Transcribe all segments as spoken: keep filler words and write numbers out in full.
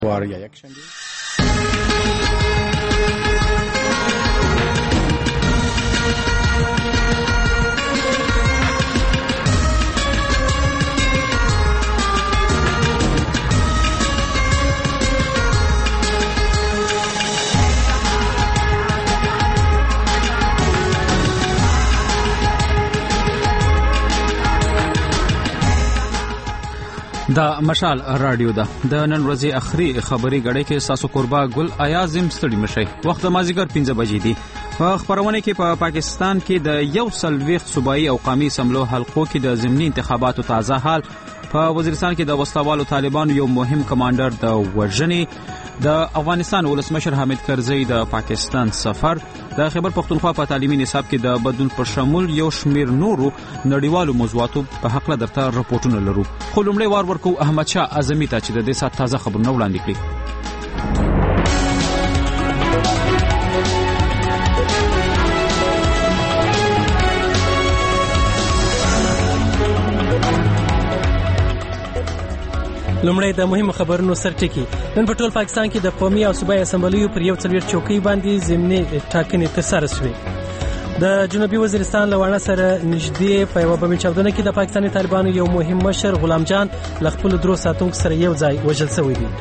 وار یا یکشنبه دا مشال رادیو ده د نن ورځې اخري خبري غړې کې ساسو قربا ګل ایازم ستړي مشي وخت د مازیګر پنځه بجې دي. په خبرونه کې په پا پاکستان کې د یو سلويخ صوبایي او قومي سملو حلقو کې د ضمني انتخاباتو تازه حال. په وزیرستان کې د وسلوالو طالبانو یو مهم کمانډر د وژنې. د افغانستان ولسمشر حامد کرزي د پاکستان سفر. د خیبر پختونخوا په تعلیمي نصاب کې د بدلون پر شمول یو شمیر نورو نړیوالو موضوعاتو په حق له درته راپورټونه لرو. خو لومړی وار ورکو احمد شاه اعظمي ته چې د دې سات تازه خبرونه وړاندې کړي. لومړی د مهمو خبرونو سرټکی. نن په ټول پاکستان کې د قومي او صوبایي اسمبلیو پر یو څلوېښت چوکۍ باندې ضمني ټاکنې ترسره شوې. د جنوبي وزیرستان له واڼه سره نږدې په یوه بمي چاودنه کې د پاکستاني طالبانو یو مهم مشر غلام جان له خپلو درو ساتونکو سره یو ځای وژل شوی دی.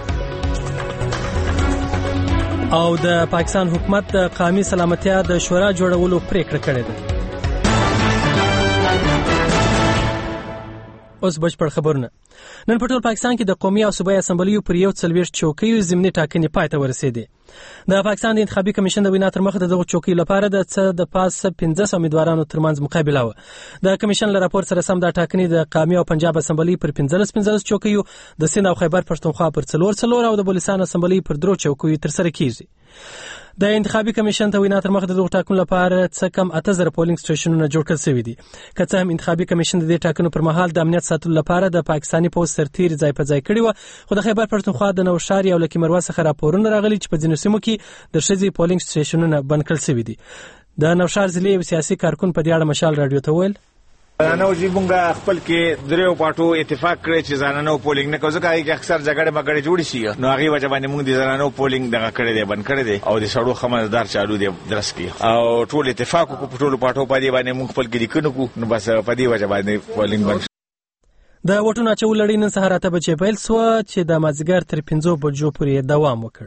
او د پاکستان حکومت د قومي سلامتیا د شورا جوړولو پریکړه کړې ده. اوس بشپړ خبرونه. نن په ټول پاکستان کې د قومي او صوبایي اسمبلیو پر یو څلوېښت چوکیو ضمني ټاکنې پای ته ورسېدې. د پاکستان د انتخابي کمیشن د وینا تر مخه د دغو چوکیو لپاره د څه د پاسه پنځه سوه امیدوارانو ترمنځ مقابله وه. د کمیشن له راپور سره سم دا ټاکنې د قومي او پنجاب اسمبلی پر پنځلس پنځلس چوکیو، د سند او خیبر پښتونخوا پر څلور څلور او د بلوچستان اسمبلی پر درو چوکیو ترسره کیږي. د انتخابي کمیشن ته وینا تر مخه د دغو ټاکنو لپاره څه کم اته زره پولینګ سټیشنونه جوړ کړل شوي دي. که څه هم انتخابي کمیشن د دې ټاکنو پر مهال د امنیت ساتلو لپاره د پاکستاني پوځ سرتیري ځای په ځای کړي وه، خو د خیبر پښتونخوا د نوشهر او لکي مروه څخه راپورونه راغلي چې په ځینو سیمو کې د ښځې پولینګ سټیشنونه بند کړل شوي دي. د نوشهر ضلع یو سیاسي کارکون په دې اړه مشال رادیو ته وویل: زنانو جی مونږه خپل کې دریو پاټو اتفاق کړی چې زنانو پولینګ نه کوي، ځکه چې اکثر جګړه مګړې جوړې شي نو هغه وجه باندې مونږ د زنانو پولینګ دغه کړی دی، بند کړی دی او د سړو خمردار چالو دی درس کې او ټول اتفاق کو په ټولو پاټو باندې باندې مونږ خپل کې لیکنو کو نو بس په دې وجه باندې پولینګ بند. د وټونو اچول لړۍ نن سهار اته بجې پیل سوه چې د مازدیګر تر پنځو بجو پورې دوام وکړ.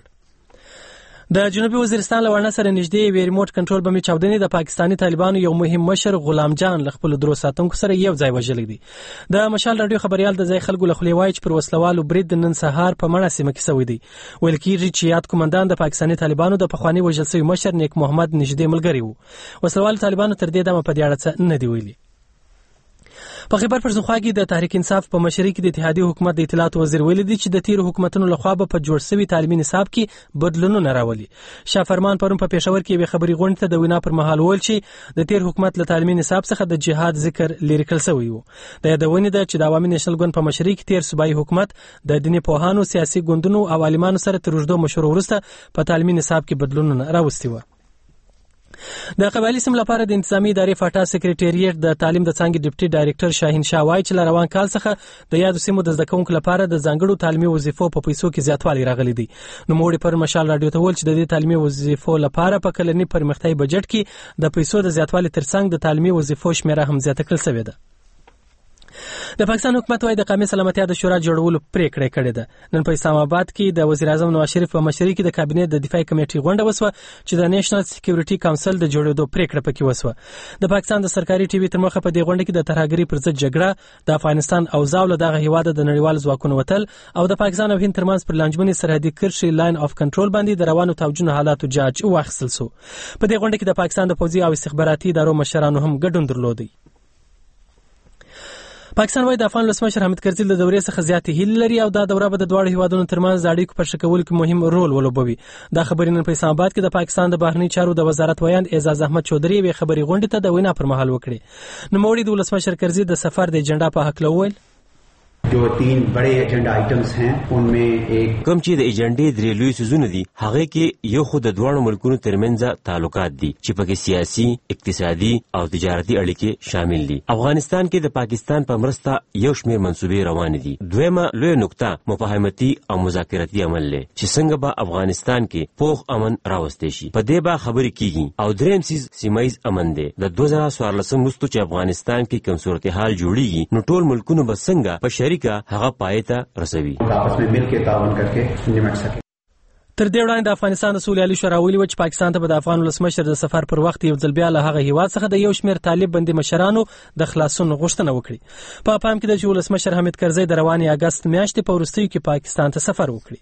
د جنوبي وزیرستان له واڼه سره نږدې یوې ریموټ کنټرول بمي چاودنې د پاکستاني طالبانو یو مهم مشر غلام جان له خپلو درو ساتونکو سره یو ځای وژلی دی. د مشال راډیو خبریال د ځای خلکو له خولې وایي چې پر وسلوالو برید نن سهار په مڼه سیمه کې شوی دی. ویل کېږي چې یاد قومندان د پاکستاني طالبانو د پخواني وژل شوي مشر نیک محمد نږدې ملګری و. وسلوالو طالبانو تر دې دمه په دې اړه څه نه دي ویلي. په خیبر پښتونخوا کې د تحریک انصاف په مشرۍ کې د اتحادیې حکومت د اطلاعاتو وزیر ویلي دی چې د تیرو حکومتونو لخوا به په جوړ شوي تعلیمي نصاب کې بدلونونه راولي. شاه فرمان پرون په پېښور کې یوې خبري غونډې ته د وینا پر مهال وویل چې د تیر حکومت له تعلیمي نصاب څخه د جهاد ذکر لرې کړل شوی و. د یادونې ده چې د عوامي نېشنل ګوند په مشرۍ کې تیر صوبایي حکومت د دیني پوهانو، سیاسي ګوندونو او عالمانو سره تر اوږدو مشورو وروسته په تعلیمي نصاب کې بدلونونه راوستي وو. د قبایلي سیمو لپاره د انتظامی ادارې فاټا سکریټریټ د تعلیم د څانګې ډیپټي ډایرکټر شاهین شاه وایي چې له روان کال څخه د یادو سیمو د زده کوونکو لپاره د ځانګړو تعلیمي وظیفو په پیسو کې زیاتوالی راغلی دی. نوموړي پر مشال راډیو ته وویل چې د دې تعلیمي وظیفو لپاره په کلني پرمختیایي بجټ کې د پیسو د زیاتوالي ترڅنګ د تعلیمي وظیفو شمیره هم زیاته کړل شوې ده. د پاکستان حکومت وايي د قومي سلامتیا د شورا جوړولو پریکړه کړې ده. نن په اسلام آباد کې د وزیر اعظم نواز شریف په مشرۍ کې د کابینې د دفاعي کمیټې غونډه وسوه چې د نېشنل سکیورټي کونسل د جوړېدو پریکړه پکې وسوه. د پاکستان د سرکاري ټي وي تر مخه په دې غونډه کې د ترهګرۍ پر ضد جګړه، د افغانستان اوضاع له دغه هیواد د نړیوال ځواکونو وتل او د پاکستان او هند ترمنځ پر لانجمنې سرحدي کرښې لاین اف کنټرول باندې د روانو توجونو حالاتو جاج واخیستل شو. په دې غونډه کې د پاکستان د پوځي او استخباراتي ادارو مشرانو هم ګډون درلودی. پاکستان وايي د افغان ولسمشر حامد کرزي له دورې څخه زیاتې هیلې لري او دا دوره به د دواړو هیوادونو ترمنځ د اړیکو په ښه کولو کې مهم رول ولوبوي. دا خبرې نن په اسلام آباد کې د پاکستان د بهرنی چارو د وزارت ویاند اعزاز احمد چودھری یوې خبري غونډې ته د وینا پر مهال وکړې. نوموړي د ولسمشر کرزي د سفر د ایجنډا په هکله وویل: जो तीन बड़े एजेंडा आइटम्स हैं उनमें एक کوم چې د ایجنډې درې لوی سوزونه دي هغه کې یو خو د دوه ملکونو ترمنځ تعلقات دي چې پکې سیاسي، اقتصادي او تجارتي اړیکې شامل دي. افغانستان کې د پاکستان په مرسته یو شمېر منصوبې روان دي. دویمه لوی نقطه مفاهمتي او مذاکراتي عمل دی چې څنګه به افغانستان کې پوخ امن راوستي شي. په دې به خبرې کیږي. او دریم سیز سیمایز امن دی. د دوه زره څوارلسم وروسته چې افغانستان کې کوم صورتحال جوړیږي نو ټول ملکونه به څنګه په شریکه هغه پای ته رسوي. आपस में मिलकर ताउन करके निमट सके. تر دې وړاندې د افغانستان د سولې عالی شورا ویلي و چې پاکستان ته به د افغان ولسمشر د سفر پر وخت یو ځل بیا له هغه هیواد څخه د یو شمېر طالب بندي مشرانو د خلاصون غوښتنه وکړي. په پام کې د چې ولسمشر حامد کرزی د روانې اګست میاشتې په وروستیو کې پاکستان ته سفر وکړي.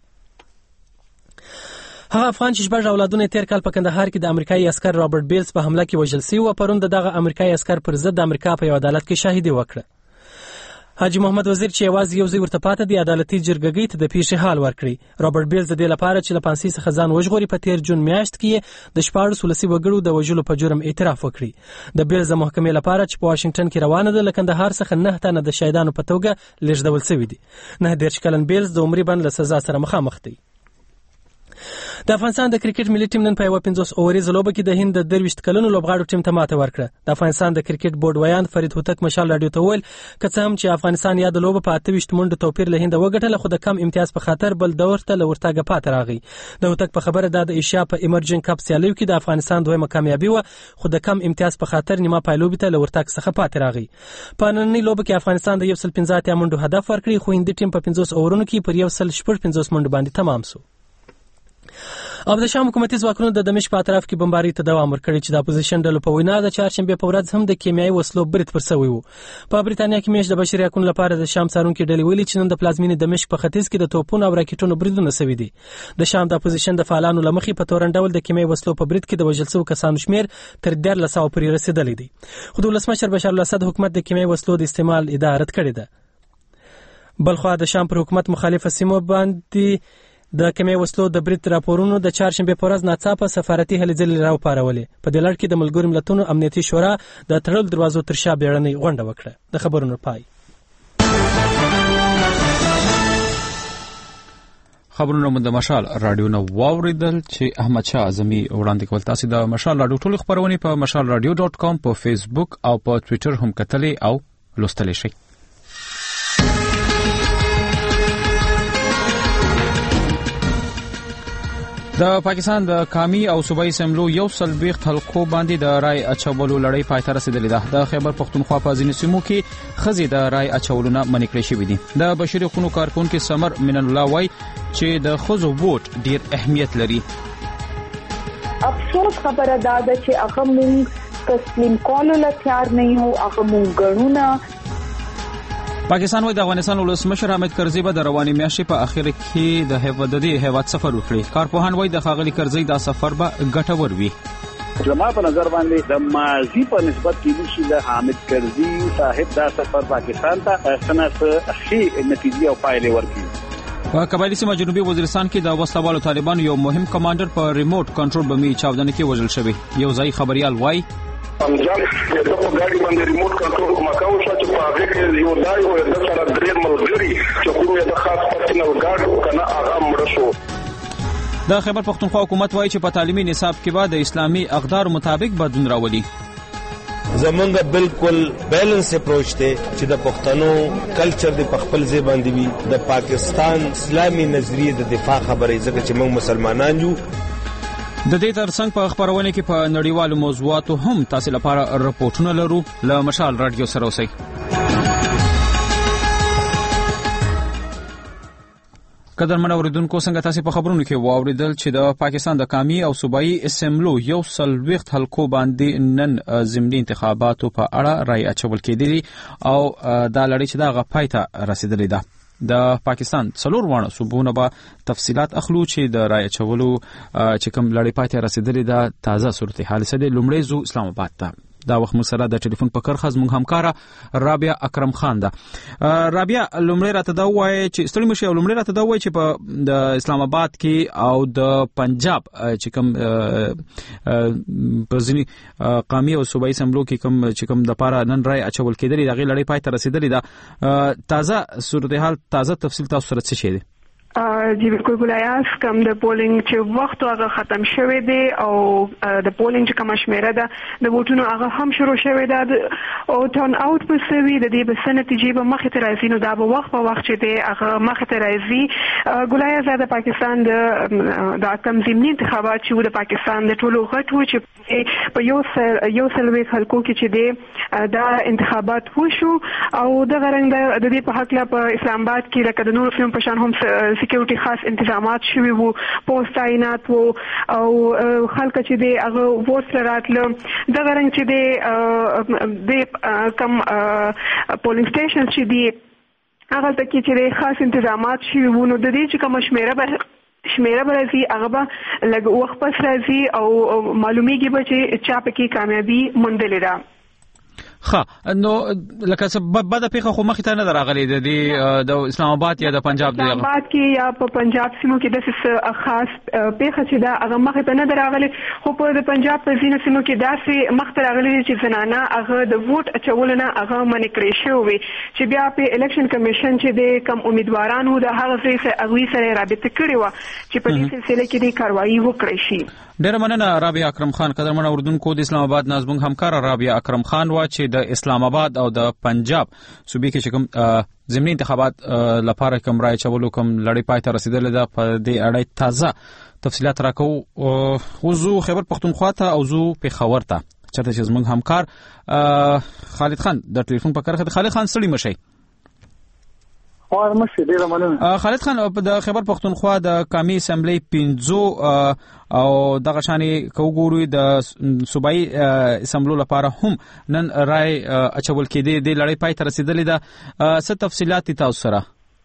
هغه افغان چې شپږ اولادونه تیر کال په کندهار کې د امریکایي عسکر رابرټ بیلز په حمله کې وژل شوی و. پرون دغه امریکایي عسکر پر ضد د امریکا په یو عدالت کې شاهدي وکړه. حاجی محمد وزیر چې یوازې یو ځای ورته پاته دی عدالتي جرګګۍ ته د پیښې حال ورکړي. رابرټ بیلز د دې لپاره چې له پانسي څخه ځان وژغوري په تیر جون میاشت کې د شپاړس ولسي وګړو د وژلو په جرم اعتراف وکړي. د بیلز د محکمې لپاره چې په واشنگټن کې روانه ده له کندهار څخه نه تنه د شهیدانو په توګه لیږدول شوي دي. نه دېرش کلن بیلز د عمري بند له سزا سره مخامخ دی. د افغانستان د کرکټ ملي ټیم نن په یو پنځوس اووریزه لوبه کې د هند د درویشت کلنو لوبغاړو ټیم ته ماته ورکړه. د افغانستان د کرکټ بورډ ویاند فرید هوتک مشال راډیو ته وویل که څه هم چې افغانستان یا د لوبه په اته ویشت منډو توپیر له هند وګټله خو د کم امتیاز په خاطر بل دور ته له ورتګه پاتې راغی. د هوتک په خبره دا د ایشیا په ایمرجنګ کپ سیالیو کې د افغانستان دویمه کامیابي و خو د کم امتیاز په خاطر نیمه پایلوبي ته له ورتګ څخه پاتې راغی. په نننۍ لوبه کې افغانستان د یو سل پنځه اتیا منډو هدف ورکړي خو هندي ټیم په پنځوس اورونو کې پر یو سل شپږ پنځوس منډو باندې تمام شو. او د شام حکومتي ځواکونو د دمشق په اطراف کې بمبارۍ ته دوام ورکړی چې د اپوزیشن ډلو په وینا د چهارشنبې په ورځ هم د کیمیاوي وسلو برید پر سوی و. په بریتانیا کې میاشت د بشري حقوقو لپاره د شام څارونکو ډلې ویلي چې نن د پلازمینې دمشق په ختیځ کې د توپونو او راکټونو بریدونه سوي دي. د شام د اپوزیشن د فعالانو لمخې په تورن ډول د کیمیاوي وسلو په برید کې د وژل شوو کسانو شمیر تر دیارلس سوه پورې رسیدلی دی. خو د ولسمشر بشار الاسد حکومت د کیمیاوي وسلو د استعمال ادعا رد کړې ده. بلخوا د شام پر حکومت مخالفه سیمو باندې د کیمیاوي وسلو د برید راپورونو د چهارشنبې په ورځ ناڅاپه سفارتي هلې ځلې راوپارولې. په دې لړ کې د ملګرو ملتونو امنیتي شورا د تړل دروازو تر شا بیړنۍ غونډه وکړه. د خبرونو پای. خبرونه مو د مشال رادیو نو واوریدل چې احمد شاه اعظمي وړاندې کول. تاسو د مشال رادیو ټول خبرونه په مشال رادیو ډاٹ کام په فیسبوک او په ټوئیټر هم کتلې او لوستلې شئ. د پاکستان د قومي او صوبایي اسمبلو یو سلويخت حلقو باندې د رای اچولو لړۍ پای ته رسیدلې ده. د خیبر پختونخوا په ځینو سیمو کې خزي د رای اچولو نه منع کړې شوې دي. د بشري حقوقو کارکونکو سمر منن الله وای چې د خزو ووټ ډیر اهمیت لري. افسوس خبره ده چې هغه مونږ تسلیم کولو لا تیار نه یو. هغه مونږ غنونه پاکستان وای د افغانستان ولسمشر حامد کرزی به د رواني میاشتې په اخر کې د هیواد د هیواد سفر وکړي. کارپوهان وای د خاغلی کرزی دا سفر به ګټور وي. زما په نظر باندې د ماضي په نسبت کې چې د حامد کرزی صاحب دا سفر پاکستان ته سناسه ښې نتیجې او پایلې ورکړي. په قبایلی سیمه جنوبي وزیرستان کې د وسلوالو طالبانو یو مهم کمانډر په ریموټ کنټرول بمي چاودنه کې وژل شوی. یو ځای خبريال وای امجاد د په ګاډي باندې ریموټ کنټرول کومه کاوه چې په هغه کې یو ځای او د سره درې ملګری چې کومه د خاص پرسنل ګاډ کنه هغه مړ شو. د خیبر پختونخوا حکومت وایي چې په تعلیمي نصاب کې به د اسلامي اقدار مطابق بدلون راولي. زمونږ بالکل بیلنس اپروچ ته چې د پښتنو کلچر د خپل ځای باندې وي د پاکستان اسلامي نظریه د دفاع خبرې ځکه چې موږ مسلمانان یو. د دې ترڅنګ په خبرونه کې په نړیوالو موضوعاتو هم تاسو لپاره راپورټونه لرو. له مشال رادیو سره اوسئ. قدرمن اوریدونکو څنګه تاسو په خبرونو کې واوریدل چې د پاکستان د قومي او صوبایي اسمبلو یو سلويخت حلقو باندې نن ضمني انتخاباتو په اړه رای اچول کېدلی او دا لړۍ چې دا غپای ته رسیدلې ده. د پاکستان څلور وانه صوبونه به تفصيلات اخلو چې د رای اچولو چې کوم لړۍ پای ته رسیدلې ده. تازه صورتحال سره لومړی زو اسلام آباد ته. دا وخت مسره د ټلیفون په کرخه زموږ همکاره رابعه اکرم خان ده. رابعه لومړی راته دا وایي چې ستړي مشي او لومړی راته دا وایي چې په د اسلام آباد کې او د پنجاب چې کوم په ځینی قومي او صوبایي اسمبلو کې کوم چې کوم د پاره نن رای اچول کېدلی د غي لړۍ پای ته رسیدلی ده. تازه صورتحال تازه تفصیل تاسو سره څه شي دي؟ جی بالکل ګلایاس کوم د پولینګ چې وخت هغه ختم شوی دی او د پولینګ چې کوم شمیره ده د ووټونو هغه هم شروع شوی ده او ټرن اوټ په سوي د دې بس نتیجې به مخ ته راځي نو دا به وخت په وخت چې دی هغه مخ ته راځي. ګلایاس د پاکستان د د کوم ضمني انتخابات چې د پاکستان د ټولو غټو چې په یو یو سلوي خلکو کې چې دی دا انتخابات وشو او د غرنګ د دې په حق لا په اسلام آباد کې لکه د نور فلم په شان هم سکیورټي خاص انتظامات شوي وو، پوسټ تعینات وو او خلک چې دی هغه ووټ راتله د غرنګ چې دی د کم پولینګ سټیشن چې دی هغه ته کې چې خاص انتظامات شوي وو نو د دې چې کوم شمیره به شمیره به راځي هغه به لږ وخت پس راځي او معلومیږي به چې چا پکې کامیابي موندلې ده. ها نو لکه څه بده پیښه خو مخې ته نه راغلي د د اسلام آباد یا د پنجاب دی اسلام آباد کې یا په پنجاب سیمو کې د خاص پیښه چې دا هغه مخې ته نه راغلي خو په د پنجاب په ځینو سیمو کې داسې مخ ته راغلي چې زنانه هغه د ووټ اچول نه هغه منې کړی شوی چې بیا په الیکشن کمیشن چې د کم امیدواران وو د هغه سره هغوی سره رابطه کړې وه چې په دې سلسله کې د کاروایي وکړی شي. ډېره مننه رابعه اکرم خان. قدرمن اردوونکو د اسلام آباد نه زموږ همکاره رابعه اکرم خان وا چې د اسلام آباد او د پنجاب صوبې کې کوم ضمني انتخابات لپاره کوم رای چولو کوم لړۍ پای ته رسیدلې ده په دې اړه تازه تفصيلات راکو. وزو خیبر پختونخوا ته او زو پیښور ته چرته چې زموږ همکار خالد خان د ټلیفون په کرخه. خالد خان سړي مشي خالد خان د خیبر پختونخوا د قومي اسمبلی پنځو او دغه شانې کوګوري د صوبایي اسمبلو لپاره هم نن رای اچول کېدی د لړۍ پای ته رسیدلې ده. څه تفصيلات تاسو سره؟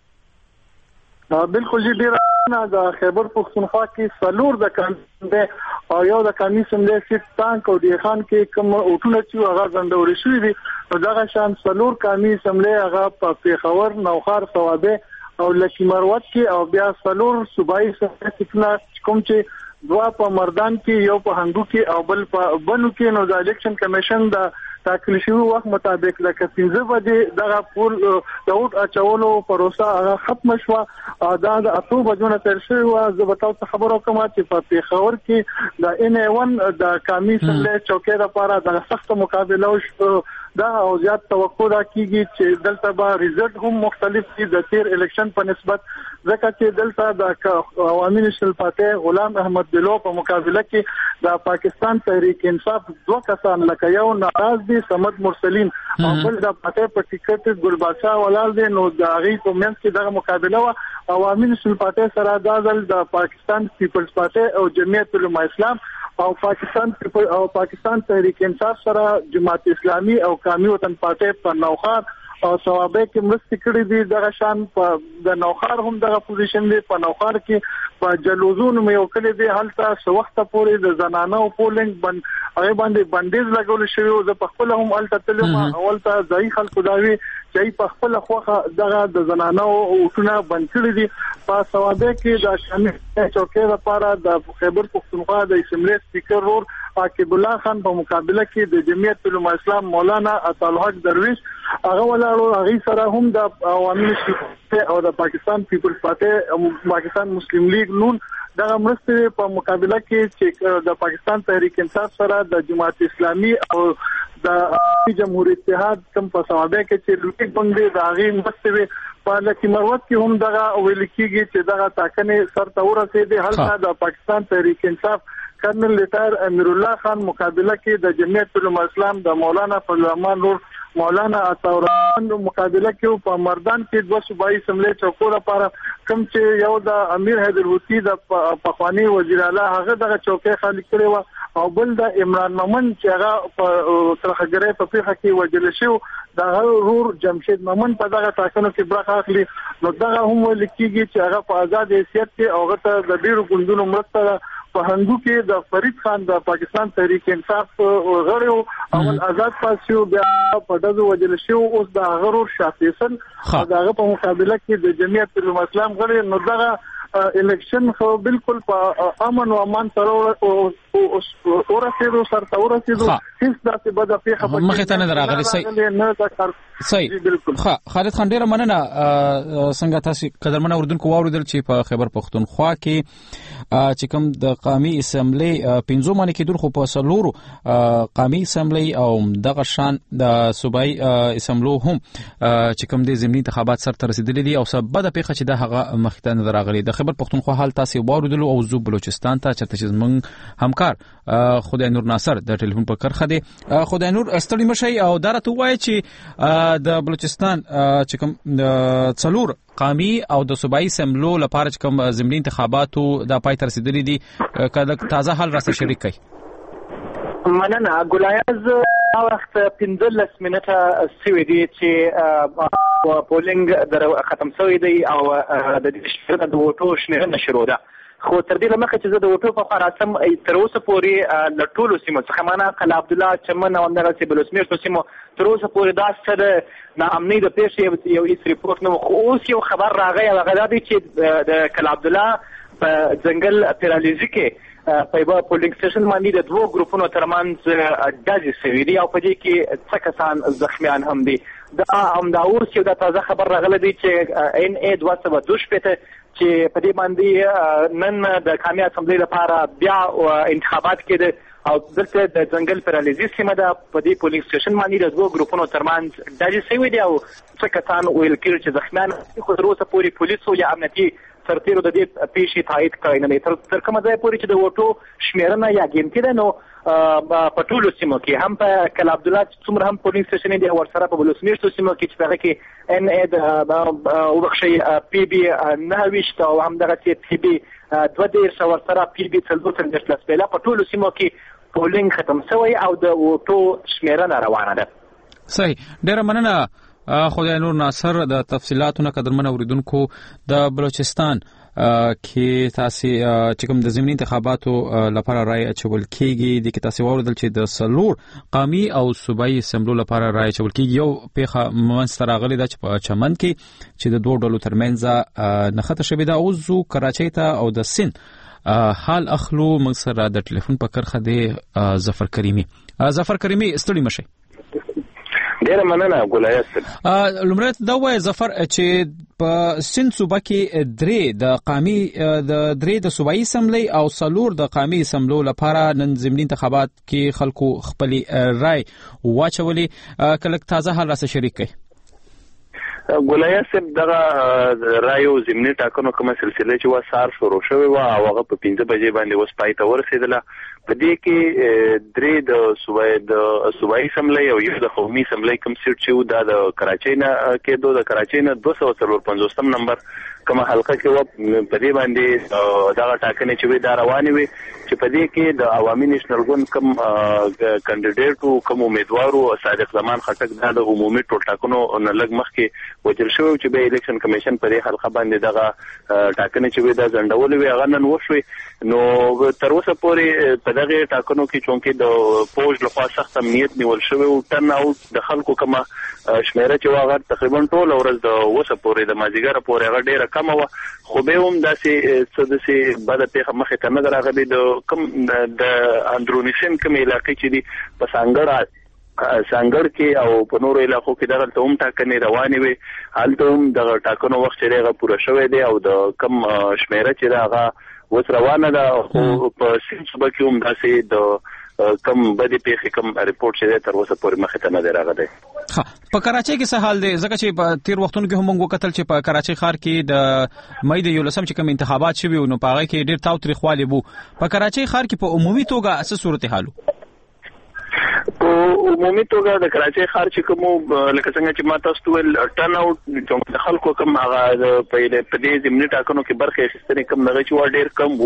بالکل جی ډیر نه د خیبر پختونخوا کې سلور د کاندې او یو د قومي اسمبلی سیټ تانک او دی خان کې کوم اوټونه چې هغه ځندوري شوې دي نو دغه شان سلور قومي اسمبلی هغه په پیښور نوخار ثوابه او لکی مروت کې او بیا سلور صوبایي سیټونه کوم چې دوا په مردان کې یو په هندو کې او بل په بنو کې نو د الیکشن کمیشن د تاکل شوی وخت مطابق لکه پنځه بجې دغه پول د ووټ اچولو پروسه هغه ختم شوه. دا د اته بجو نه تر شوی و. زه به تاسو خبرو کوم چې په پیښور کې د ان ای ون د قومي اسمبلی چوکۍ لپاره د سخت مقابله وشو. دا او زیات توقع را کیږي چې دلته به ریزلټ هم مختلف دي د تیر الیکشن په نسبت ځکه چې دلته د عوامي نشل پاتې غلام احمد بلو په مقابله کې د پاکستان تحریک انصاف دوه کسان لکه یو ناراض دي سمد مرسلین او بل د پاتې په ټیکټ ګل بادشاہ ولال دي نو د هغه په منځ کې دغه مقابله و. عوامي نشل پاتې سره د د پاکستان پیپلز پارټي او جمعیت العلماء اسلام او پاکستان او پاکستان تحریک انصاف سره جماعت اسلامي او قومي وطن پارټي په نوخار او ثوابه کې مرستې کړې دي. دغه شان په د نوخار هم دغه پوزیشن دی. په نوخار کې په جلوزونو مې وکړې دي هلته څو وخت پورې د زنانو پولینګ بند هغه باندې بندیز لګول شوی او د خپل هم هلته تلم اولته ځای خلکو داوي چې په خپل خوخه دغه د زنانو اوټونه بند کړې دي. په ثوابه کې د شامل چوکۍ لپاره د خیبر پختونخوا د اسمبلی سپیکر رور عاقب الله خان په مقابله کې د جمعیت العلماء اسلام مولانا عطاالحق درویش هغه ولاړو. هغه سره هم د عوامي او د پاکستان پیپلز پارټي پاکستان مسلم لیگ نون دغه مرستې په مقابله کې چې د پاکستان تحریک انصاف سره د جماعت اسلامي او د جمهوریت اتحاد کوم په سوابه کې چې لوټ باندې د هغه مرستې په لکه مروت کې هم دغه ویل کېږي چې دغه تاکنه سر ته ورسېده. هلته د پاکستان تحریک انصاف کرنل لیټر امیر الله خان مقابله کې د جمعیت العلماء اسلام د مولانا فضل الرحمن نور مولانا عطاالرحمن مقابله کې په مردان کې دوه صوبایي اسمبلی چوکو لپاره کوم چې یو د امیر حیدر حوتی د پخوانی وزیر اعلی هغه دغه چوکۍ خالی کړې و او بل د عمران مومن چې هغه په ترخګرې په پیښه کې وجل شو د رور جمشید مومن په دغه ټاکنو کې برخه اخلي. نو دغه هم ولیکيږي چې هغه په آزاد حیثیت کې هغه ته د ډیرو ګوندونو مرسته په هندو کې د فرید خان د پاکستان تحریک انصاف غړو اول آزاد پاسیو بیا په دغه وجل شو اوس د غرور شافیسن دغه په مقابله کې د جمعیت علماء اسلام غړي نو دغه الیکشن خو بالکل په امن او امان سره او ورسېدو سره ورسېدو هیڅ داسې بده پیښه په مخه ته نه راغلی صحیح صحیح بالکل ها خالد خان ډیره مننه څنګه تاسو قدرمن اوردونکو واوریدل چې په خیبر پختونخوا کې چې کوم د قومي اسمبلی پنځو باندې کېدل خو په سلورو قومي اسمبلی او دغه شان د صوبایي اسمبلو هم چې کوم د ضمني انتخابات سره رسیدلي دي او سبب د پیښه چې د هغه مخه ته نه راغلی د خیبر پختونخوا حال تاسو واوریدل او زو بلوچستان ته چرته چې زمونږ همکار خدای نور ناصر د ټلیفون په کرخه دی خدای نور استړی مشي او درته وایي چې د بلوچستان چې کوم څلور قومي او د صوبایي اسمبلو لپاره چې کوم ضمني انتخاباتو د پای تر رسیدلي دي کله تازه حال را سره شریک کړي مننه ګلایز او وخت پنځلس منټه سوي دي چې پولینګ ختم شوی دی او د دې د ووټو شمیرنه شروع ده خو تر دې لمخه چې زه د وټو په خراسم تر اوسه پورې ل ټولو سیمو څخه معنا قلعه عبدالله چمن او همدغسې بلوسمیرتو سیمو تر اوسه پورې دا څه د ناامنۍ د پیښې یو هیڅ ریپورټ نه و خو اوس یو خبر راغی هغه دا دی چې د قلعه عبدالله په ځنګل پیرالیزي کې په یوه پولینګ سټیشن باندې د دوو ګروپونو ترمنځ ډزې شوي دي او په دې کې څه کسان زخمیان هم دي دا همدا اوس یو دا تازه خبر راغلی دی چې ان ای دوه سوه دوه شپېته چې په دې باندې نن د قومي اسمبلی لپاره بیا انتخابات کېده او دلته د ځنګل پیرالیزي سیمه ده په دې پولینګ سټیشن باندې د دوو ګروپونو ترمنځ ډزې شوي دي او څه کسان ویل کېږي چې زخمیان خو تر اوسه پورې پولیسو یا امنیتي سرتیرو د دې پیښې تایید کړی نه دی تر کومه ځایه پورې چې د ووټو شمیرنه یا ګنتي ده نو په ټولو سیمو کې هم په قلعه عبدالله څومره هم پولینګ سټیشن دی ورسره په بلوسمیرتو سیمو کې چې هغه کې ان ای د وبخښئ پی بي نهه ویشت او همدغسې پی بي دوه دېرش او ورسره پی بي څلور څلوېښت لسپېله په ټولو سیمو کې پولینګ ختم شوی او د ووټو شمیرنه روانه ده صحیح ډېره مننه خدای نور ناصر د تفصیلاتونو قدرمن اوریدونکو د بلوچستان کې تاسو چې کوم د ضمني انتخاباتو لپاره رائے اچول کیږي د کې تاسو ورودل چې د سلور قومي او صوبایي اسمبلو لپاره رائے اچول کیږي یو پیښه منځ راغلي د چمن کې چې د دوه ډلو ترمنځ نخته شوې ده او زو کراچۍ ته او د سند حال اخلو موږ سره د ټلیفون په کرخه دی ظفر کریمي ظفر کریمي استړي مشي ډیره مننه ګلایس لمړی دا وایي ظفر چې په سند صوبه کې درې د قومي د درې د صوبایي اسمبلی او څلور د قومي اسمبلو لپاره نن ضمني انتخابات کې خلکو خپلې رای واچولې کله تازه حال راسره شریک کړي ګلایس دغه رایو ضمني ټاکنو کومه سلسله چې و سار شروع شوې و او هغه په پنځه بجې باندې اوس پای ته ورسېدله په دې کې درې د صوبایي د صوبایي اسمبلی او یو د قومي اسمبلی کوم سیټ چې دا د کراچۍ نه کېدو د کراچۍ نه دوه سوه څلور پنځوستم نمبر کومه حلقه کې و په دې باندې دغه ټاکنې چې وې دا روانې وې چې په دې کې د عوامي نیشنل ګوند کوم کاندیډیټ او کوم امیدوارو صادق زمان خټک دا د عمومي ټول ټاکنو نه لږ مخکې وجل شو چې به الیکشن کمیشن په دې حلقه باندې دغه ټاکنې چې وې دا ځنډولې وې هغه نن وشوې نو تر اوسه پورې په دغه ټاکنو کې چونکې د فوج لخوا سخت امنیت نیول شوی او ټرن اوټ د خلکو کومه شمیره چې واغ تقریبا ټول ورځ د اوسه پورې د مازیګر پورې هغه ډیره کم و خو به هم داسې څه داسې بد پیښه مخې ته نه راغلي د کوم د اندرونیشن کوم علاقې چې دی په سانګړ سانګړ کې او په نورو علاقو کې دغه ته هم ټاکنې روانې وي هلته هم دغه ټاکنو وخت چې هغه پوره شوی دی او د کم شمیره چې هغه اوس روانه ده خو په سند صوبه کې هم داسې د کم بدې پیښې کم ریپورټ چې دی تر اوسه پورې مخې ته نه دی راغلی په کراچۍ کې څه حال دی ځکه چې په تیر وختونو کې هم موږ وکتل چې په کراچۍ ښار کې د مۍ د یولسم چې کوم انتخابات شوي نو په هغه کې ډېر تاوتریخوالی و په کراچۍ ښار کې په عمومي توګه څه صورتحال و په عمومي توګه د کراچۍ ښار چې کوم لکه څنګه چې ما تاسو ته ویل ټرن اوټ د خلکو کوم هغه په دې ضمني ټاکنو کې برخه اخیستنې کوم دغه چې ډېر کم وو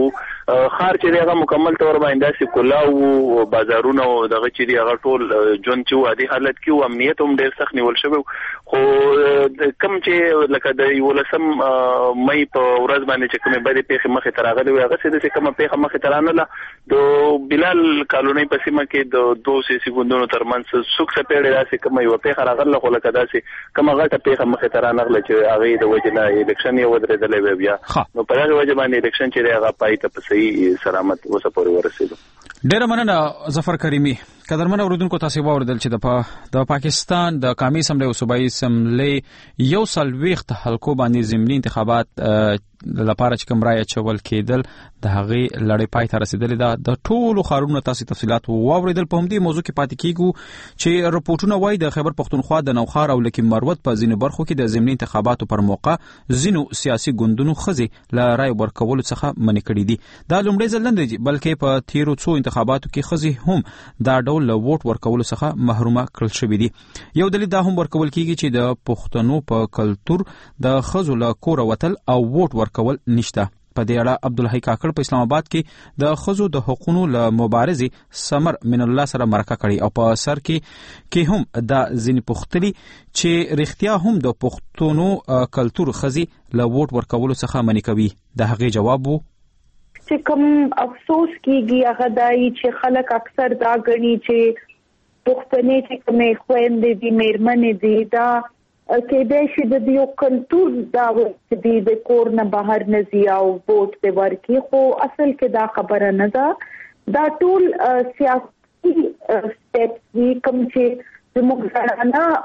خار چې هغه مکمل تور باندې سي کولاو بازارونه او دغه چې هغه ټول جون چې وادي حالت کې او امنیت هم ډېر سخت نیول شوی خو کم چې لکه د ولسم مې په ورځ باندې چې کومه بری پیښه مخه تراغلي وي هغه چې کومه پیښه مخه ترانله د بلال کالونی په سیمه کې د دوه سکندونو ترمنځ سوک سپېړې راسي کومه یو پیښه راغله خو لکه داسې کومه غټه پیښه مخه ترانله چې هغه د وجنه الیکشن یو درېدلې بیا نو په هغه وجه باندې الیکشن چې هغه پای ته په صحیح سلامت اوسه پورې ورسېدو. ډېر مننه ظفر کریمي. قدرمن اوریدونکو تاسو واوریدل چې د د پاکستان د قومي اسمبلی او صوبایي اسمبلی یو سلويخت حلقو باندې ضمني انتخابات لپاره چې کوم رایه چول کېدل د هغه لړۍ پای ته رسیدلې ده. د ټولو خارونو تاسو تفصيلات واوریدل. په همدې موضوع کې پاتې کیږو چې رپورټونه وایي د خیبر پختونخوا د نوخار او لکه مروت په ځینو برخو کې د ضمني انتخاباتو پر موقع ځینو سیاسي ګوندونو خزي ل رای ورکول څخه منې کړې دي. دا لومړی ځل نه دی بلکې په تیرو څو انتخاباتو کې خزي هم دا ډول له ووټ ورکول څخه محرومه کړل شوې دي. یو دلیل دا هم ورکول کیږي چې د پښتنو په کلچر د خزو له کور وتل او ووټ ورکول نشته. په دې اړه عبدالحی کاکړ په اسلام آباد کې د خزو د حقوقو له مبارزې سمر من الله سره مرکه کړي او په سر کې کې هم د ځینې پختلي چې رښتیا هم د پښتنو کلچر خزي له ووټ ورکول څخه منې کوي. د هغې جواب وو چې کوم افسوس کیږي هغه دای چې خلک اکثر دا غني چې پښتنې چې کومې خويندې دي میرمنې دي دا کې د شي د یو کلچر دا د د کور نه بهر نه زیاو ووټ په ورکی خو اصل کې دا خبره نه ده. دا ټول سیاسي سټیپس دي کوم چې زموږ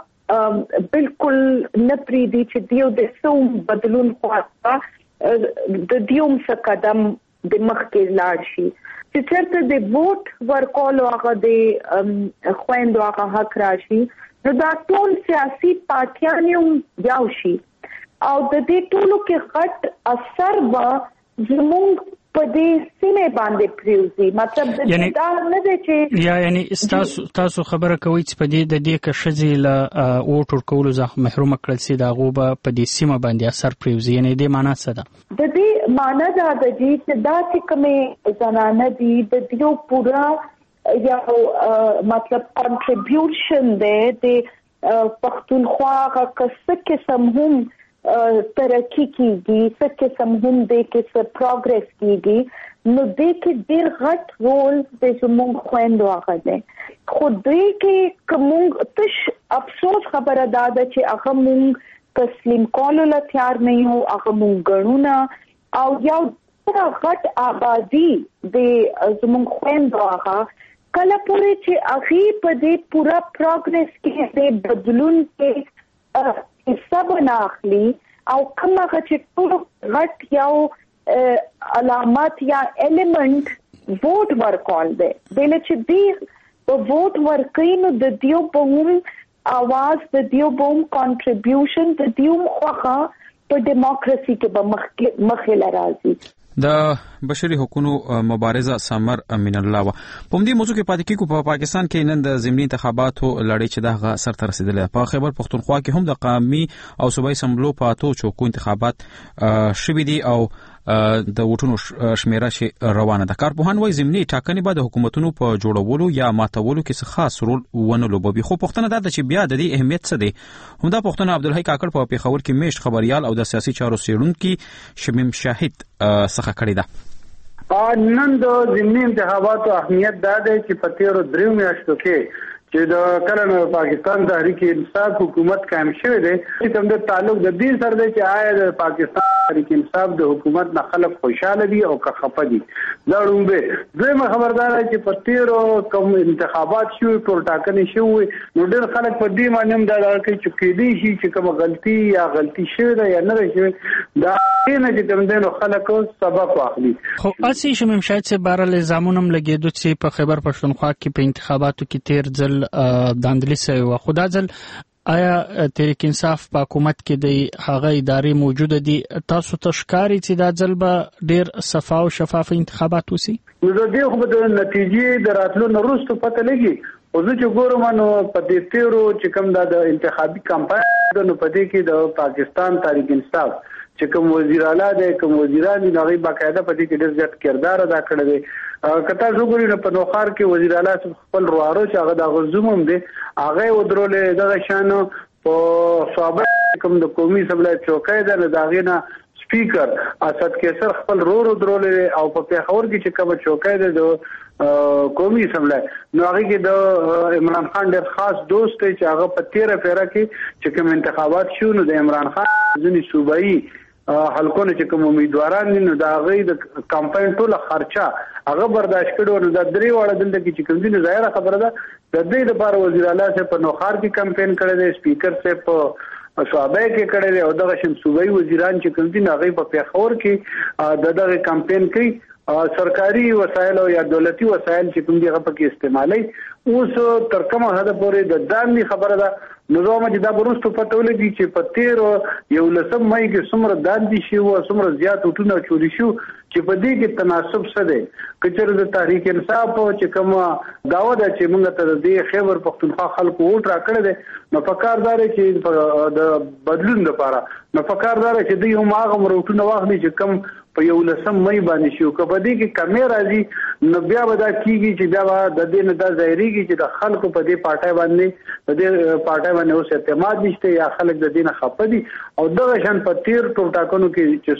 نه بالکل نه پریدي چې دیو د سوم بدلون خواصه د دیوم څخه قدم د مخ کې لاړ شي چې چرته د ووټ ورکول هغه د خويندو هغه حق راشي نو دا ټول سیاسي پارټیان یو یو شي او د دې ټولو کې غټ اثر به زموږ په دې سیمه باندې پریوزي. مطلب دا نه دی چې یا یعنی تاسو تاسو خبره کوي چې په دې د دې کې شذې له ووټ ورکولو ځخه محروم کړل سي دا غو به په دې سیمه باندې اثر پریوزي. یعنی دې معنی څه ده؟ د دې معنی دا ده چې دا چې کومه زنانه دي د دې پورا یا مطلب کنټریبیوشن دی د پښتونخوا غوښتل قسم هم ترقی کیږي څه قسم هم د کې پروګرس کیږي نو د کې ډیر غټ رول د زموږ خويندو هغه دی. خو دې کې کوم تش افسوس خبره ده چې هغه مونږ تسلیم کولو لا تیار نه یو. هغه مونږ غنونه او یو غټ آبادی د زموږ خويندو هغه کله پورې چې اخی په دې پورا پروګرس کې د بدلون کې حساب نه اخلي او کومه چې ټول غټ یو علامات یا الیمنٹ ووټ ورکول دی دله چې دی ووټ ورکینو د دیو بوم आवाज د دیو بوم کنټریبیوشن د دیو خوخه په دیموکراسي کې به مخ مخه لرازي. د بشري حقوقو مبارزه سمر من الله و په دې موضوع کې پاتې کیږو. په پاکستان کې نن د ضمني انتخاباتو لړۍ چې دغه سر ته رسیدلې په خیبر پختونخوا کې هم د قومي او صوبایي اسمبلو په اتو چوکو انتخابات شوي دي او د وټونو شمیره چې روانه ده. کارپوهان وايي ضمني ټاکنې به د حکومتونو په جوړولو یا ماتولو کې خاص رول ونه لوبوي. خو پښتنه دا چې بیا د دې اهمیت څه دی همدا پښتنه عبدالحی کاکړ په پیښور کې میشت خبريال او د سیاسي چارو څېړونکو شمیم شاهد څخه کړی ده. نن د ضمني انتخاباتو اهمیت دا دی چې په تیرو دریو میاشتو کې چې د کله پاکستان تحریک انصاف حکومت قائم شوه دی چې کوم د تعلق د دې سره دی چې آیا د پاکستان تحریک انصاف د حکومت نه خلک خوشاله دي او که خفه دي. دا لومبه دویمه خبردار چې په تیرو کوم انتخابات شوي ټول ټاکنې شوي نو ډېر خلک په دې باندې هم دا راکړي چې کېدی شي چې کوم غلطي یا غلطي شوي ده یا نه شوي دا نه چې کوم دینو خلک سبق واخلي. خو اسی شمیم شاید چې بهرال زامونم لګیدو چې په خیبر پښتونخوا کې په انتخاباتو کې تیر ځل داندلی سوی و. خدا ځل آیا تحریک انصاف په حکومت کې د هغه ادارې موجوده دي تاسو ته ښکاري چې دا ځل به ډیر صفا او شفاف انتخابات وسی؟ نو د دې خو د نتیجې د راتلو نه وروسته پته لګي. او زه چې ګورم نو په دې تیرو چې کوم د انتخابي کمپاین د نو په دې کې د پاکستان تحریک انصاف چې کوم وزیر اعلی دی کوم وزیران دي هغه باقاعده په دې کې ډېر زیات کردار ادا کړی دی. کته وګورئ نو په نوخار کې وزیر اعلی خپل روارو چې هغه د غزوم دی هغه ودرولې دغه شانو په صوبه کوم د قومي اسمبلی چوکۍ ده د هغې نه سپیکر اسد کیسر خپل رو رو درولې او په پیښور کې چې کوم چوکۍ ده د قومي اسمبلی نو هغه کې د عمران خان ډېر خاص دوست دی چې هغه په تیره پیره کې چې کوم انتخابات شو نو د عمران خان ځینې صوبایي حلقونه چې کوم امیدواران دي نو د هغې د کمپاین ټوله خرچه هغه برداشت کړو. نو دا درې واړه دلته کې چې کوم دي نو ظاهره خبره ده د دې لپاره وزیر اعلی صاحب په نوخار کې کمپاین کړی دی سپیکر صاحب په صوبه کې کړی دی او دغه شان صوبایي وزیران چې کوم دي هغه په پیښور کې د دغه کمپاین کوي. سرکاري وسایل او یا دولتي وسایل چې کوم دي هغه پکې استعمالي. اوس تر کومه حد پورې د دامني خبره ده نو زما چې دا ورستو پته ولګي چې په تیر یو لسم مای کې څومره داندي شي او څومره زیات وټونه چوری شو چې په دې کې تناسب څه دی. کچره د تحریک انصاف چې کومه داوا ده چې موږ ته د خیبر پختونخوا خلکو ووټ راکړی دی نو پکاردار چې د بدلون لپاره نو پکاردار چې دوی هم هغه وټونه واخلي چې کم په یو لسم مای باندې شو که په دې کې کمې راځي نو بیا به دا کېږي چې بیا د دې نه دا ظاهرېږي چې د خلکو په دې پارټۍ باندې د دې پارټۍ باندې اوس اعتماد نشته یا خلک د دې نه خفه دي او دغه شان په تیر ټولټاکنو کې چې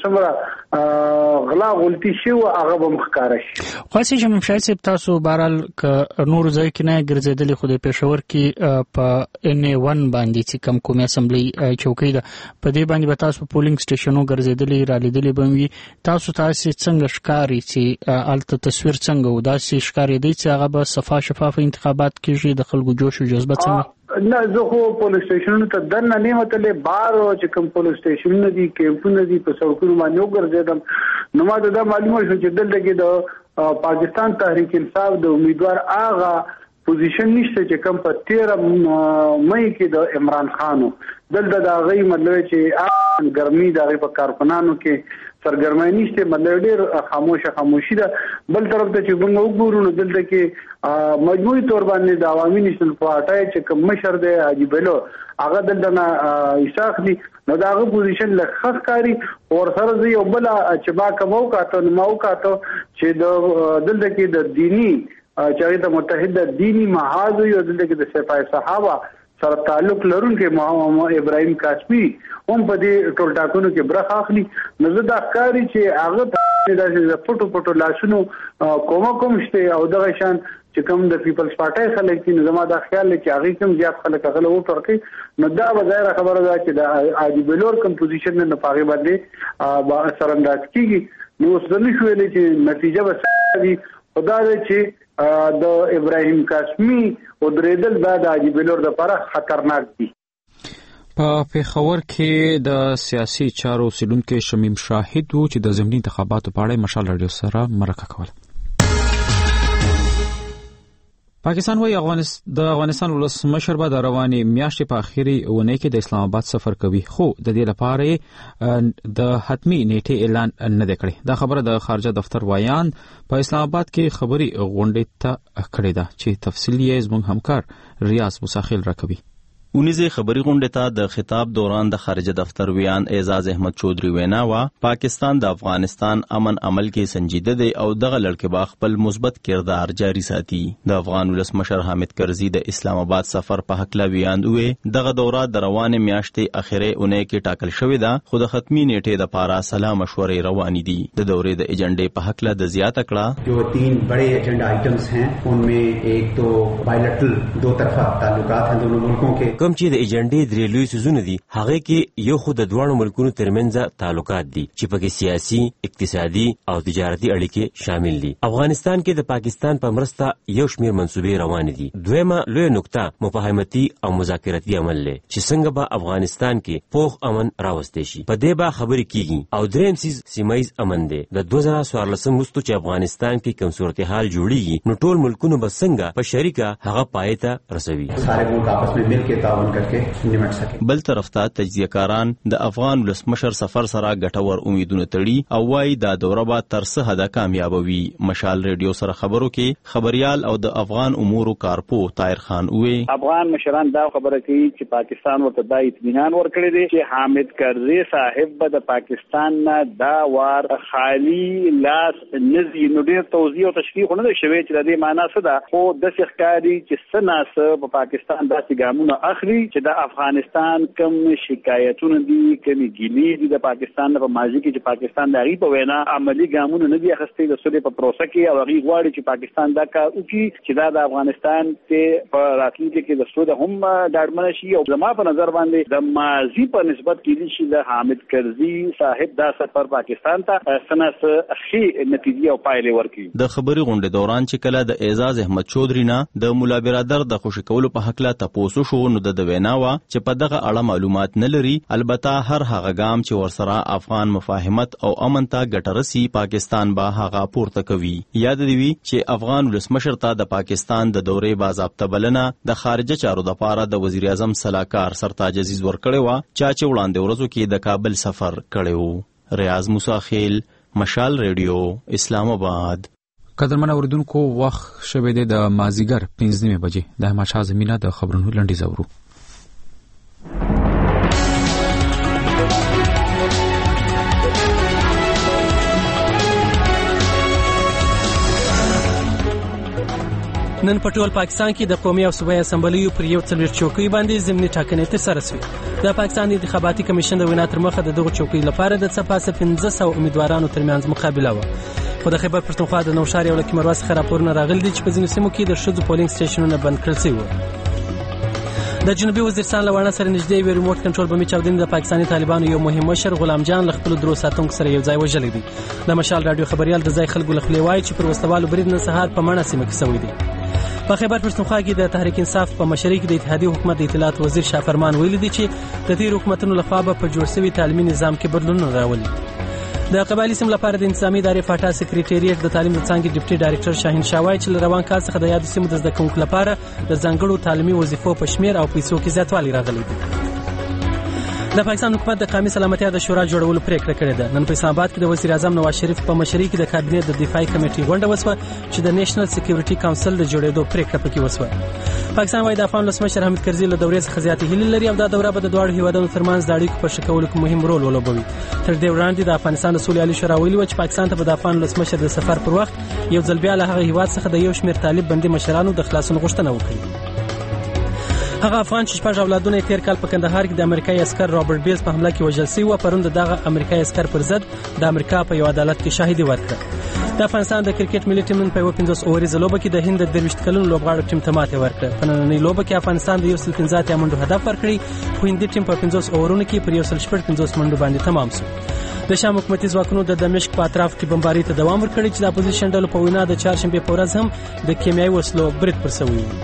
څومره غلا غلطي شي هغه به مخکاره شي. خاصې چې ممشاهد صاحب تاسو بهرحال که نور ځای کې نه ګرځېدلې خو د پېښور کې په ان ای ون باندې چې کوم قومي اسمبلی چوکۍ ده په دې باندې به تاسو پولینګ سټیشنو ګرځېدلې رالیدلې به وي تاسو تاسو څنګه ښکاري چې الته تصویر څنګه و داسې ښکاري دی چې هغه به صفا شفاف انتخابات کېږي د خلکو جوش او جذبه څنګه؟ نه زه خو پولیس سټیشنونو ته دننه نه وتلې بار چې کوم پولیس سټیشنونه دي کیمپونه دي په سړکونو باندې وګرځېدم نو ما ته دا معلومه شو چې دلته کې د پاکستان تحریک انصاف د امیدوار آغا پوزیشن نشته چې کوم په تیره مئی کې د عمران خانو دلته د هغې مطلب چې ګرمي د هغې په کارکنانو کې سرګرمۍ نشته مطلب ډېر خاموشه خاموشي ده. بل طرف ته چې موږ وګورو نو دلته کې مجموعي طور باندې د عوامي نیشنل پارټۍ چې کوم مشر دی حاجي بلو هغه دلته نه حصه اخلي نو د هغه پوزیشن لږ ښه ښکاري او سره زه یو بله چې ما کوم وکاته نو ما وکاته چې د دلته کې د دیني چې هغې ته متحده دیني محاذ وي او دلته کې د سپاه صحابه سره تعلق لرونکي محمد ابراهیم قاسمي هم په دې ټولټاکنو کې برخه اخلي نو زه دا ښکاري چې هغه د پټو پټو لاسونو کومه کوم شته او دغه شان چې کوم د پیپلز پارټۍ خلک دي نو زما دا خیال دی چې هغې کوم زیات خلک هغه له ووټ ورکوي نو دا به ظاهره خبره ده چې د حاجي بلور کوم پوزیشن نه په هغې باندې سرانداز کېږي نو اوس زه نه شو ویلی چې نتیجه به څه وي خو دا دی چې د ابراهیم قاسمي او درېدل دا د حاجي بلور لپاره خطرناک دي. په پېښور کې د سیاسي چارو څېړونکی شمیم شاهد و چې د ضمني انتخاباتو په اړه مشال راډیو سره مرکه کوله. پاکستان وايي د افغانستان ولسمشر به د روانې میاشتې په اخري اونۍ کې د اسلام آباد سفر کوي خو د دې لپاره د حتمی نیټې اعلان نه دی کړی. دا خبره د خارجه دفتر وایان په اسلام آباد کې خبري غونډې ته کړې ده چې تفصیل یې زموږ همکار ریاض مساخیل راکوي. اونیزه خبري غونډه ته د خطاب دوران د خارجه دفتر ویان اعزاز احمد چودري وینا وا پاکستان د افغانستان امن عمل کې سنجیده دی او دغه لړکې با خپل مثبت کردار جاری ساتي. د افغان ولسمشر حامد کرزي د اسلام آباد سفر په حق لا ویان وې دغه دوره د روانه میاشتې اخیره اونۍ کې ټاکل شوې ده خو د ختمي نیټې د پاره سلا مشورې روانې دي. د دورې د ایجنډې په حق لا د زیاته کړه جو تین بڑے ایجنڈا آئٹمز ہیں ان میں ایک تو بائیلیٹرل دو طرفہ تعلقات ہیں دونوں ملکوں کے کوم چې د ایجنډې درې لوی سوزونه دي هغه کې یو خو د دوه ملکونو ترمنځ تعلقات دي چې پکې سیاسي اقتصادي او تجارتي اړیکې شامل دي. افغانستان کې د پاکستان په مرسته یو شمېر منصوبې روان دي. دویمه لوی نقطه مفاهمتي او مذاکرتي عمل دی چې څنګه به افغانستان کې پوخ امن راوستي شي په دې به خبرې کیږي او دریم سیز سیمایز امن دی. د دوه زره څوارلسم وروسته چې افغانستان کې کوم صورتحال جوړیږي نو ټول ملکونو به څنګه په شریکه هغه پای ته رسوي. سارے ملک آپس میں مل کے تعاون करके निमट सके. بل طرف ته تجزیه کاران د افغان ولسمشر سفر سره ګټور امیدونه تړي او وايي دا دوره به تر څه حده کامیابوي. مشال ریډیو سره خبرو کې خبريال او د افغان امور کارپو طاهر خان وې افغان مشران دا خبره کوي چې پاکستان ورته د اطمینان ورکړي دي چې حامد کرزي صاحب به د پاکستان نه دا وار خالی لاس نزي نو ډیر توضیح او تشریح نه شوي چې د دې معنی څه ده. خو د ښکاری چې سناسه په پاکستان داسې ګامونه اخلي چې د افغانستان کم شکایتونه دي کمی ګیلې دي د پاکستان په ماضي کې چې پاکستان د غي په وینا عملی ګامونه نه دي اخستي د سولې په پروسه کې او غي غواړي چې پاکستان دا کار وکړي چې دا د افغانستان ته په راتلونکي کې د سولې هم ډاډمن شي. او زما په نظر باندې د ماضي په نسبت کې چې د حامد کرزي صاحب دا سفر پاکستان ته سناسه اخی نتیجه او پایله ورکړي. د خبري غونډې دوران چې کله د اعزاز احمد چودري نه د مولا برادر د خوشی کولو په حق لا تاسو شو نو د ویناوه چې په دغه اړه معلومات نه لري. البته هر هغه ګام چې ورسره افغان مفاهمت او امن ته ګټرسي پاکستان به هغه پورته کوي. یاد دی چې افغان ولسمشر ته د پاکستان د دورې باضابطه بلنه د خارجه چارو د پاره د وزیر اعظم صلاحکار سرتاج عزیز ورکړی و چې وړاندې ورځو کې د کابل سفر کړی و. ریاض موسی خیل، مشال ریډیو، اسلام آباد. قدرمن اوریدونکو وخت شوه د مازیګر پنځه نیمه بجې د ماشه زمينه د خبرونو لنډي زورو. نن په ټول پاکستان کې د قومي او صوبایي اسمبلیو پر یو څلور چوکۍ باندې ضمني ټاکنې ترسره شوې. د پاکستان انتخاباتي کمیشن د وینا تر مخه د دغه چوکۍ لپاره د څه پاسه پنځه سوه امیدوارانو ترمنځ مقابله وه. خو د خیبر پښتونخوا د نوشهر او لکه مروه څخه راپورونه راغلي دي چې په ځینو سیمو کې د ښځو پولینګ سټیشنونه بند کړل شوي وو. د جنوبي وزیرستان له واڼه سره نږدې یو ریموټ کنټرول بمي چاودنې د پاکستاني طالبانو یو مهم مشر غلام جان له خپلو درو ساتونکو سره یو ځای وژلی دی. د مشال راډیو خبريال د ځای خلکو له خولې وایي چې پر وسوالو برید نن سهار په مڼه سیمه کې شوی دی. په خیبر پښتونخوا کې د تحریک انصاف په مشرۍ کې د اتحادیې حکومت د اطلاعات وزیر شاه فرمان ویلي دی چې د تیر حکومتونو لخوا به په جوړ شوي تعلیمي نظام کې بدلونونه راولي. د قبایلی سیمو لپاره د انتظامی ادارې فاټا سکریټریټ د تعلیم د څانګې ډیپټي ډایریکټر شاهین شاه وایي چې له روان کال څخه د یادو سیمو د زده کوونکو لپاره د ځانګړو تعلیمي وظیفو په شمیر او پیسو کې زیاتوالی راغلی دی. د پاکستان حکومت د قومي سلامتیا د شورا جوړولو پریکړه کړې ده. نن په اسلام آباد کې د وزیر اعظم نواز شریف په مشرۍ کې د کابینې د دفاعي کمیټې غونډه وسوه چې د نېشنل سکیورټي کونسل د جوړېدو پریکړه پکې وسوه. پاکستان وايي د افغان ولسمشر حامد کرزي له دورې څخه زیاتې هیلې لري او دا دوره به د دواړو هیوادونو ترمنځ د اړیکو په ښه کولو کې مهم رول ولوبوي. تر دې وړاندې د افغانستان د سولې عالي شورا ویلي و چې پاکستان ته به د افغان ولسمشر د سفر پر وخت یو ځل بیا له هغه هیواد څخه د یو شمېر طالب بندي مشرانو د خلاصون غوښتنه وکړي. هغه افغان چې شپږ اولادونه تیر کال په کندهار کې د امریکایي عسكر رابرټ بیلز په حمله کې وژل شوی و، پرون دغه امریکایي عسكر پر ضد د امریکا په یو عدالت کې شاهدي ورکړه. د افغانستان د کرکټ ملي ټیم نن په یو پنځوس اووريزه لوبه کې د هند د درویشت کلن لوبغاړو ټیم ته ماتې ورکړه. په نننۍ لوبه کې افغانستان د یو سل پنځه اتیا منډو هدف ورکړی، خو هندي ټیم په پنځوس اوورونو کې پر یو سل شپږ پنځوس منډو باندې تمام شو. د شام حکومتي ځواکونو د دمشق په اطراف کې بمباري ته دوام ورکړی چې د اپوزیشن ډلو په وینا د چهارشنبه په ورځ هم د کیمیاوي وسلو برید پر شوی و.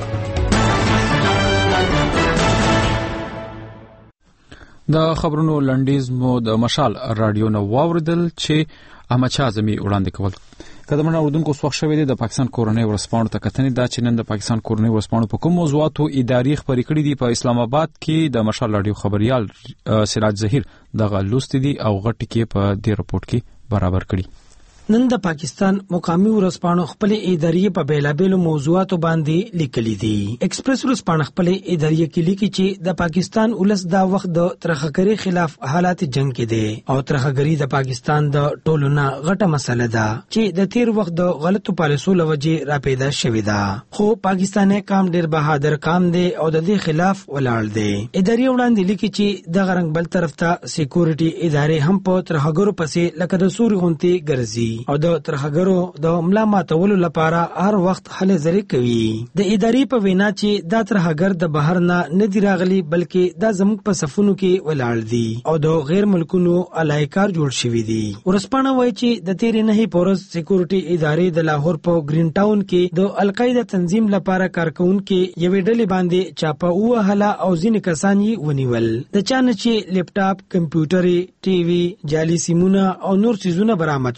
د خبرونو لنډیز مو د مشال رادیو نو واوردل چې احمد شاه اعظمي وړاندې کول. قدمونه اردوونکو سوخ شوې ده د پاکستان کورنۍ ورسپانو ته کتنې دا چې نن د پاکستان کورنۍ ورسپانو په کوم موضوعاتو اداري خبرې کړې دي. په اسلام آباد کې د مشال رادیو خبريال سراج ظهیر دغه لوست دي او غټ کې په دې رپورت کې برابر کړي. نن د پاکستان مقامی ورسپانو خپل ادارې په بیلابېلو موضوعاتو باندې لیکلي دي. ایکسپریس ورسپانو خپل ادارې کې لیکي چې د پاکستان ولس دا وخت د ترخګری خلاف حالات جنگ کې دي او ترخګری د پاکستان د ټولو نه غټه مسله ده چې د تیر وخت د غلطو پالیسو لوجه را پیدا شوې ده. خو پاکستاني قام ډیر بهادر قام دی او د دې خلاف ولاړ دی. ادارې وړاندې لیکي چې د غرنګ بل طرف ته سکیورټي ادارې هم په ترخګرو پسې لکه د سوري غونتی ګرځي او د ترخګرو د ملا ماتولو لپاره هر وخت هلې ځلې کوي. د ادارې په وینا چې دا ترخګر د بهر نه نه دی راغلي بلکې دا زموږ په صفونو کې ولاړ دي او د غیر ملکونو الایکار جوړ شوی دي. ورسپانه وایي چې د تیرې نه پورز سکیورټي ادارې د لاهور په گرین ټاون کې د القاعده تنظیم لپاره کارکونکو یوې ډلې باندې چاپه وهله او ځینې کسان یې ونیول. د چانه چې لیپټاپ، کمپیوټر، ټي وي، جعلي سیمونه او نور څیزونه برآمد شول.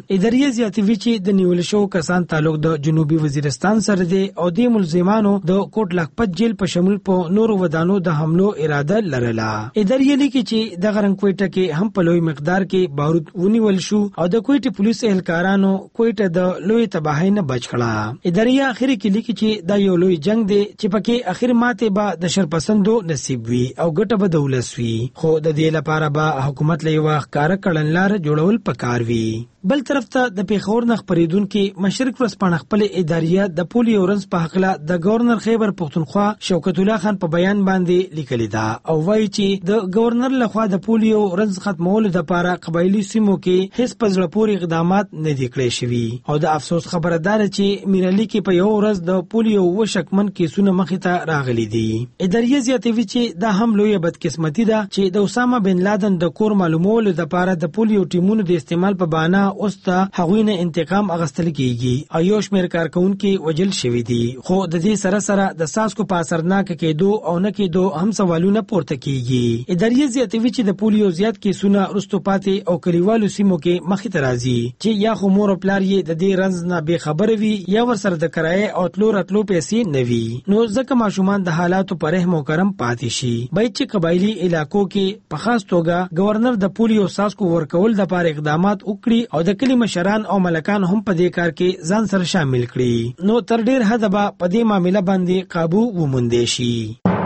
اداري زیاتوي چې د نیول شو کسان تعلق د جنوبي وزیرستان سره دی او د ملزمانو د کوټ لکپت جیل په شمول په نورو ودانو د حملو اراده لرله. اداري لیکي چې د غرنکوټه کې هم په لوی مقدار کې بارود ونیول شو او د کوټي پولیس اهلکارانو کوټه د لوی تباہی نه بچ کړه. اداري اخري کې لیکي چې دا یو لوی جنگ دی چې پکې اخر ماته به د شرپسندو نصیب وي او ګټه به دولس وي، خو د دې لپاره به حکومت له یو ښکارا کړنلار جوړول پکار وي. بل طرف ته د پیښور نه خبرېدونکو مشرق ورځپاڼه خپل اداریه د پولیو ورځ په حق له د گورنر خیبر پختونخوا شوکت الله خان په بیان باندې لیکلی دا او وایي چې د گورنر لخوا د پولیو ورځ ختمولو لپاره قبایلی سیمو کې هیڅ پزړه پورې اقدامات نه دي کړی شوي او د افسوس خبره ده چې میرالي کې په یو ورځ د پولیو وشکمن کیسونه مخې ته راغلي دي. اداریه زیاتوي چې دا هم لوی بدقسمتي ده چې د اسامه بن لادن د کور معلومولو لپاره د پولیو ټیمونو د استعمال په بهانه اوس ته هغوی نه انتقام اغستل کیږي او یو شمېر کارکونکي وجل شوي دي، خو د دې سره سره د ساسکو په اثرناک کېدو او نه کېدو هم سوالونه پورته کیږي. اداریه زیاتوي چې د پولیو زیات کیسونه رستو پاتې او کلیوالو سیمو کې مخې ته راځي چې یا خو مور او پلار یې د دې رنځ نه بې خبره وي یا ورسره د کرایې او تلو راتلو پیسې نه وي، نو ځکه ماشومان د حالاتو په رحم او کرم پاتې شي. باید چې قبایلی علاقو کې په خاص توګه گورنر د پولیو ساسکو ورکول د لپاره اقدامات وکړي او د کلی مشران او ملکان هم په دې کار کې ځان سره شامل کړي، نو تر ډیر حد به په دې معاملې باندې قابو وموندې شي.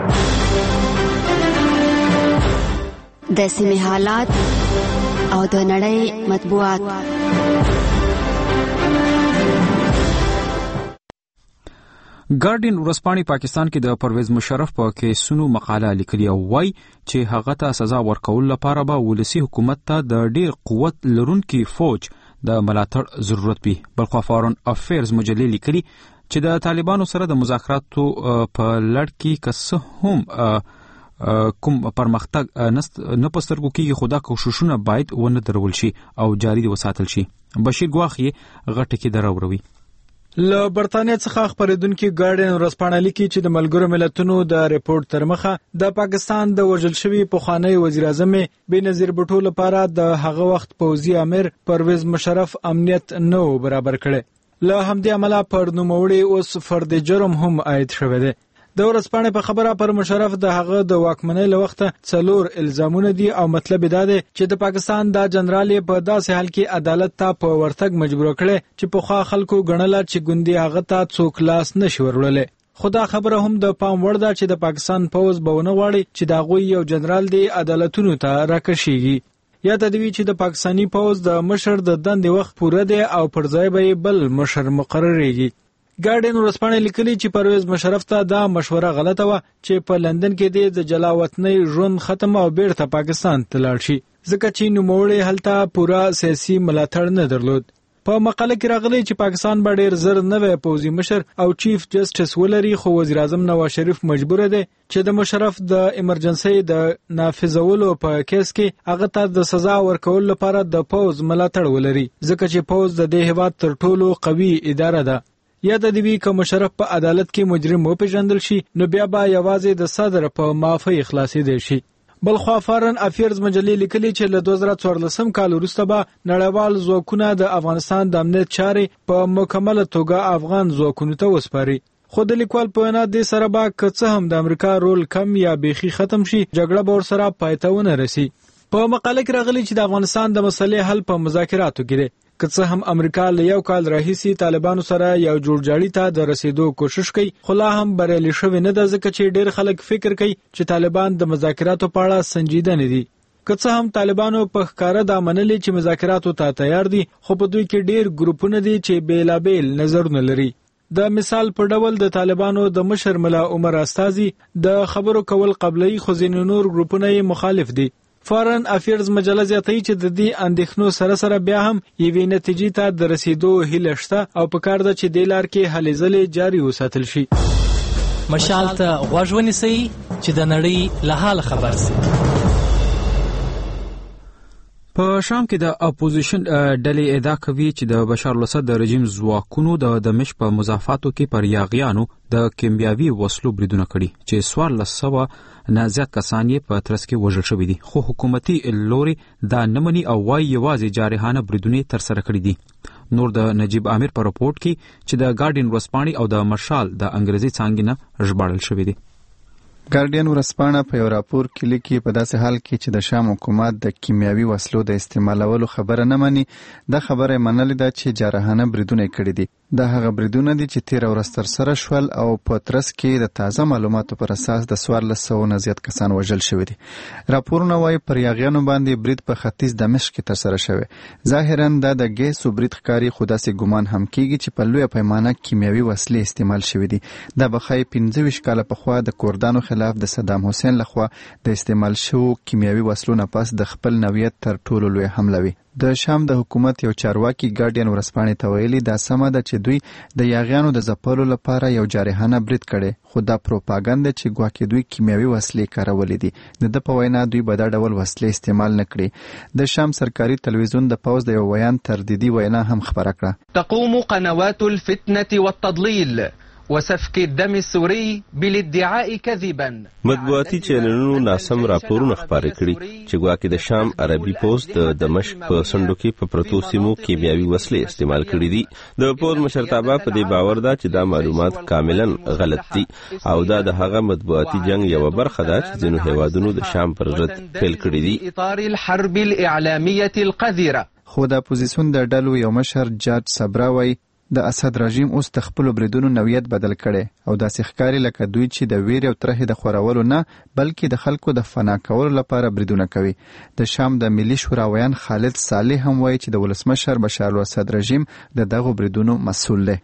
د سیمې حالات او د نړۍ مطبوعات. ګارډین ورځپاڼې پاکستان کې د پرویز مشرف په کیسونو مقاله لیکلې او وایي چې هغه ته سزا ورکول لپاره به ولسی حکومت ته د ډیر قوت لرونکي فوج د ملاتړ ضرورت وي. بلخوا فارن افیرز مجلې لیکلي چې د طالبانو سره د مذاکراتو په لړ کې که څه هم کوم پرمختګ نه په سترګو کېږي، خو دا کوښښونه باید ونه درول شي او جاري وساتل شي. بشیر ګواخ یې غټه کې دروروي. له برتانیا څخه خبرېدونکي ګارډین ورځپاڼه لیکي چې د ملګرو ملتونو د ریپورت تر مخه د پاکستان د وژل شوي پخوانی وزیر اعظم بېنظیر بوټو لپاره د هغه وخت پوځي امیر پرویز مشرف امنیت نه برابر کړي. له همدې امله پر نوموړي اوس فرد جرم هم عاید شوی دی. د ورځپاڼې په خبره پر مشرف د هغه د واکمنۍ له وخته څلور الزامونه دي او مطلب دا دی چې د پاکستان د جنرال په داسې حال کې عدالت ته په ورتګ مجبور کړي چې پخوا خلکو ګڼله چې ګوندي هغه ته څوک لاس نشي وروللی. خو دا خبره هم د پام وړ ده چې د پاکستان پوځ به ونه غواړي چې د هغوی یو جنرال دی عدالتونو ته راکشیږي. یا د دوی چې د پاکستاني پوځ د مشر د دندې وخت پوره دی او پر ځای به بل مشر مقرریږي. ګارډین ورځپاڼه لیکلي چې پرویز مشرف ته دا مشوره غلطه وه چې په لندن کې د جلا وطنۍ ژوند ختم او بیرته پاکستان ته لاړ شي، ځکه چې نوموړی هلته پوره سیاسي ملاتړ نه درلود. په مقاله کې راغلی چې پاکستان به ډیر زر نوی پوځي مشر او چیف جسټس ولري، خو وزیر اعظم نواز شریف مجبور دی چې د مشرف د ایمرجنسي د نافذولو په کیس کې هغه ته د سزا ورکول لپاره د پوځ ملاتړ ولري، ځکه چې پوځ د دې هیواد تر ټولو قوي اداره ده. یا د دوی که مشرف په عدالت کې مجرم وپېژندل شي نو بیا به یوازې د صدر په معافۍ خلاصېدی شي. بلخوا فارن افیرز مجلې لیکلي چې له دوه زره څوارلسم کال وروسته به نړیوال ځواکونه د افغانستان د امنیت چارې په مکمله توګه افغان ځواکونو ته وسپاري. خو د لیکوال په وینا دې سره به که څه هم د امریکا رول کم یا بیخي ختم شي، جګړه به ورسره پای ته ونه رسي. په مقاله کې راغلي چې د افغانستان د مسلې حل په مذاکراتو کې دی. که څه هم امریکا له یو کال راهیسې طالبانو سره یو جوړجاړي ته د رسیدو کوشش کوي، خو لا هم بریالي شوی نه ده، ځکه چې ډیر خلک فکر کوي چې طالبان د مذاکراتو په اړه سنجیده نه دي. که څه هم طالبانو په ښکاره دا منلي چې مذاکراتو ته تیار دي، خو په دوی کې ډیر ګروپونه دي چې بیلابیل نظرونه لري. د مثال په ډول د طالبانو د مشر ملا عمر استازي د خبرو کول قبلي، خو ځینې نور ګروپونه یې مخالف دي. فارن افیرز مجله زیاتوي چې د دې اندېښنو سره سره بیا هم یوې نتیجې ته د رسیدو هیله شته او پکار ده چې دې لار کې هلې ځلې جاري وساتل شي. مشال ته غوږ ونیسئ چې د نړۍ له حاله خبر شئ. په شام کې د اپوزیشن ډلې ادعا کوي چې د بشار الاسد د رژیم ځواکونو د دمشق په مضافاتو کې پر یاغیانو د کیمیاوي وسلو بریدونه کړي چې څوارلس سوه نه زیات کسان یې په ترڅ کې وژل شوي دي، خو حکومتي لوري دا نه مني او وايي یوازې جارحانه بریدونه ترسره کړي دي. نور د نجیب امیر په رپورټ کې چې د ګارډین ورځپاڼې او د مرشال د انګریزي څانګې نه ژباړل شوي دي. ګارډین ورځپاڼه په یو راپور کې لیکي په داسې حال کې چې د شام حکومت د کیمیاوي وسلو د استعمالولو خبره نه مني، دا خبره منلې ده چې جارحانه بریدونه کړي دي. دا هغه بریدونه دي چې تیر ورځ ترسره شول او په ترڅ کې د تازه معلوماتو پر اساس د څوارلس سوه نه زیات کسان وژل شوي دي. راپورونه وایي پر یاغیانو باندې برید په ختیځ دمشق کې ترسره شوی. ظاهرا دا د ګیسو برید ښکاري، خو داسې ګمان هم کیږي چې په لویه پیمانه کیمیاوي وسلې استعمال شوي دي. دا به ښایي پنځه ویشت کاله پخوا د کردانو خلاف د صدام حسین لخوا د استعمال شوو کیمیاوي وسلو نه پس د خپل نوعیت تر ټولو لوی حمله وي. د شام د حکومت یو چارواکي ګارډین ورځپاڼې ته ویلي دا سمه ده چې دوی د یاغیانو د ځپلو لپاره یو جارحانه برید کړی، خو دا پروپاګاندا چې ګواکې دوی کیمیاوي وسلې کارولې دي. د ده په وینا دوی به دا ډول وسلې استعمال نه کړي. د شام سرکاري تلویزیون د پوځ د یو ویان تردیدي وینا هم خبره کړه. تقوم قنوات الفتنة والتضليل وسفك الدم السوري بالادعاء كذبا. مطبوعاتي چینلونو ناسم راپورونه خپاره کړي چې ګواکې د شام عربي پوز د دمشق په سندو کې په پرتو سیمو کیمیاوي وسلې استعمال کړي دي. د پوز مشرتابه په دې باور ده چې دا معلومات کاملا غلط دي او دا د هغه مطبوعاتي جنگ یو برخه ده چې ځینو هیوادونو د شام پر ضد پیل کړي دي. اطار الحرب الاعلاميه القذره. خو د اپوزیسیون د ډلو یو مشر جارج صبرا وایي د اسد رژیم اوس د خپلو بریدونو نوعیت بدل کړي او داسې ښکاري لکه دوی چې د ویرې او ترهې د خورولو نه بلکې د خلکو د فنا کولو لپاره بریدونه کوي. د شام د ملي شورا ویان خالد صالح هم وایي چې د ولسمشر بشار الاسد رژیم د دغو بریدونو مسؤل دی.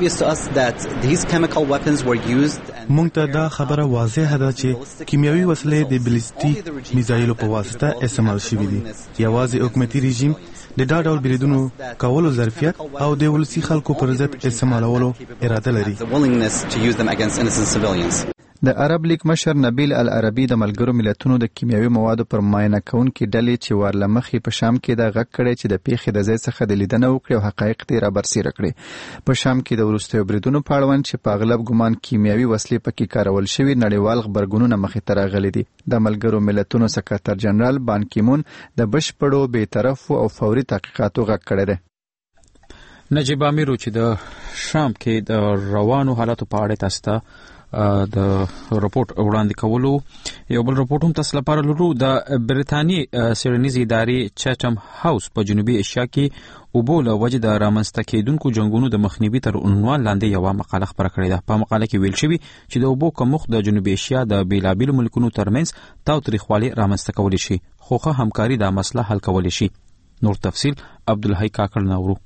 موږ ته دا خبره واضحه ده چې کیمیاوي وسلې د بلیستیک میزایلو په واسطه استعمال شوي دي. یوازې حکومتي رژیم د دا ډول بریدونو کولو ظرفیت او د ولسي خلکو پر ضد استعمالولو اراده لري. د عرب لیگ مشر نبیل العربي د ملګرو ملتونو د کیمیاوي موادو پر معاینه کوونکي ډلې چې ورلمخې په شام کې د غږ کړی چې د پیښې د ځای څخه د لیدنه وکړي او حقایق دې رابرسېره کړي. په شام کې د وروستیو بریدونو په اړوند چې په اغلب ګمان کیمیاوي وسلې پکې کارول شوي نړیوال غبرګونونه مخې ته راغلي دي. د ملګرو ملتونو سکرتر جنرال بان کی مون د بشپړو بېطرفو او فوري تحقیقاتو غږ کړی دی. نجیب امیر چې د شام کې د روانو حالاتو په اړه تاسو ته د رپورت وړاندې کولو یو بل رپورت هم تاسو لپاره لرو. د برتانیې سیرنیز ادارې چاټم هاوس په جنوبي ایشیا کې اوبو له وجې د رامنځته کېدونکو جنګونو د مخنیوي تر عنوان لاندې یوه مقاله خپره کړې ده. په مقاله کې ویل شوي چې د اوبو کمښت د جنوبي ایشیا د بېلابېلو ملکونو ترمنځ تاوتریخوالي رامنځته کولی شي، خو ښه همکاري دا مسله حل کولی شي. نور تفصیل عبدالحی کاکړ ناورو.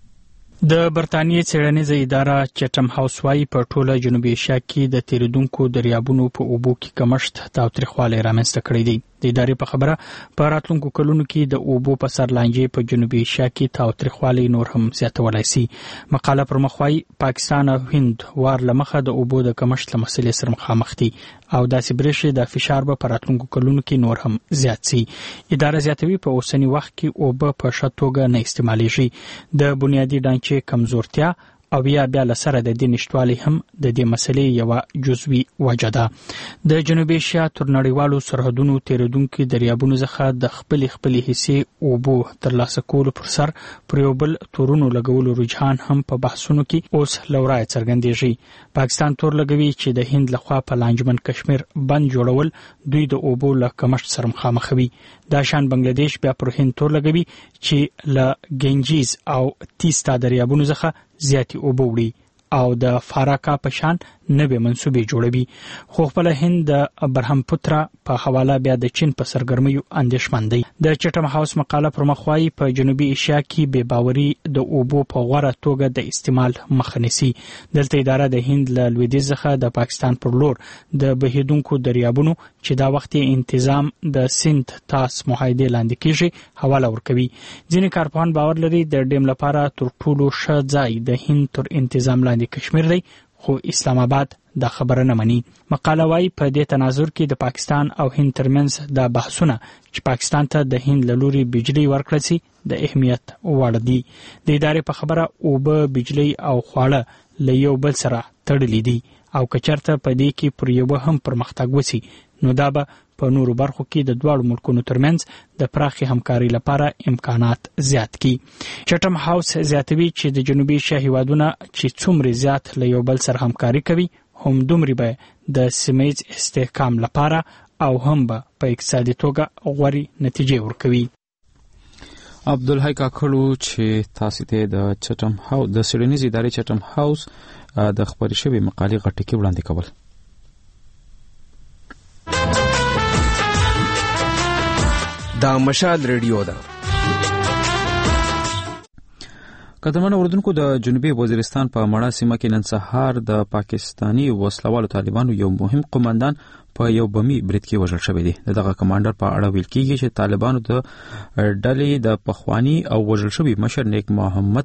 د برتانیې څېړنیزه اداره چټم هاوس وايي په ټوله جنوبي ایشیا کې د تیریدونکو دریابونو په اوبو کې کمښت تاوتریخوالی رامنځته کړی دی. د ادارې په خبره په راتلونکو کلونو کې د اوبو په سر لانجې په جنوبي ایشیا کې تاوتریخوالی نور هم زیاتولی سي. مقاله پر مخ وايي پاکستان او هند وار له مخه د اوبو د کمښت له مسلې سره مخامخ دي او داسې برېښي د فشار به په راتلونکو کلونو کې نور هم زیات سي. اداره زیاتوي په اوسني وخت کې اوبه په ښه توګه نه استعمالیږي. د بنیادي ډانچې کمزورتیا او بیا بیا لسره د دې نشتوالي هم د دې مسلې یوه جزوي وجه ده. د جنوبي ایشیا تر نړیوالو سرحدونو تیریدونکي دریابونو څخه د خپلې خپلې حصې اوبو ترلاسه کولو پر سر پر یو بل تورونو لګولو رجحان هم په بحثونو کې اوس له ورایه څرګندېږي. پاکستان تور لګوي چې د هند لخوا په لانجمن کشمیر بند جوړول دوی د اوبو له کمښت سره مخامخوي. دا شان بنگلاديش بیا پر هند تور لګوي چې له ګنجیز او تیستا دریابونو څخه زیاتې اوبه وړي او د فاراکا په شان نوې منصوبې جوړوي. خو خپل هند د برهمپوترا په حواله بیا د چین په سرګرمیو اندېښمن دی. د چټم هاوس مقاله پر مخ وايي په جنوبي ایشیا کې بې باوري د اوبو په غوره توګه د استعمال مخه نیسي. دلته اداره د هند له لویدیځ څخه د پاکستان پر لور د بهیدونکو دریابونو چې دا وخت انتظام د سند تاس معاهدې لاندې کېږي حواله ورکوي. ځینې کارپوهان باور لري د ډیم لپاره تر ټولو ښه ځای د هند تر انتظام لاندې کشمیر دی، خو اسلام آباد دا خبره نه مني. مقاله وايي په دې تناظر کې د پاکستان او هند ترمنځ دا بحثونه چې پاکستان ته د هند له لوري بجلی ورکړل شي د اهمیت وړ دي. د ادارې په خبره اوبه، بجلی او خواړه له یو بل سره تړلي دي او که چېرته په دې کې پر یوه هم پرمختګ وشي نو دا به په نورو برخو کې د دواړو ملکونو ترمنځ د پراخې همکارۍ لپاره امکانات زیات کړي. چټم هاوس زیاتوي چې د جنوبي ایشیا هیوادونه چې څومره زیات له یو بل سره همکاري کوي هم دومره به د سیمه‌ییز استحکام لپاره او هم به په اقتصادي توګه غوړې نتیجې ورکوي. عبدالحی کاکړو چې تاسو ته د چټم هاوس د سیډنیز ادارې چټم هاوس د خبرې شوی مقالې غټکې وړاندې کول. دا مشال ریډیو ده. قدرمن اوردونکو د جنوبي وزیرستان په مړه سیمه کې نن سهار د پاکستانی وسلوالو طالبانو یو مهم قومندان په یو بمي برید کې وژل شوی دی. دغه کمانډر په اړه ویل کیږي چې طالبانو د ډلې د پخوانی او وژل شوی مشر نیک محمد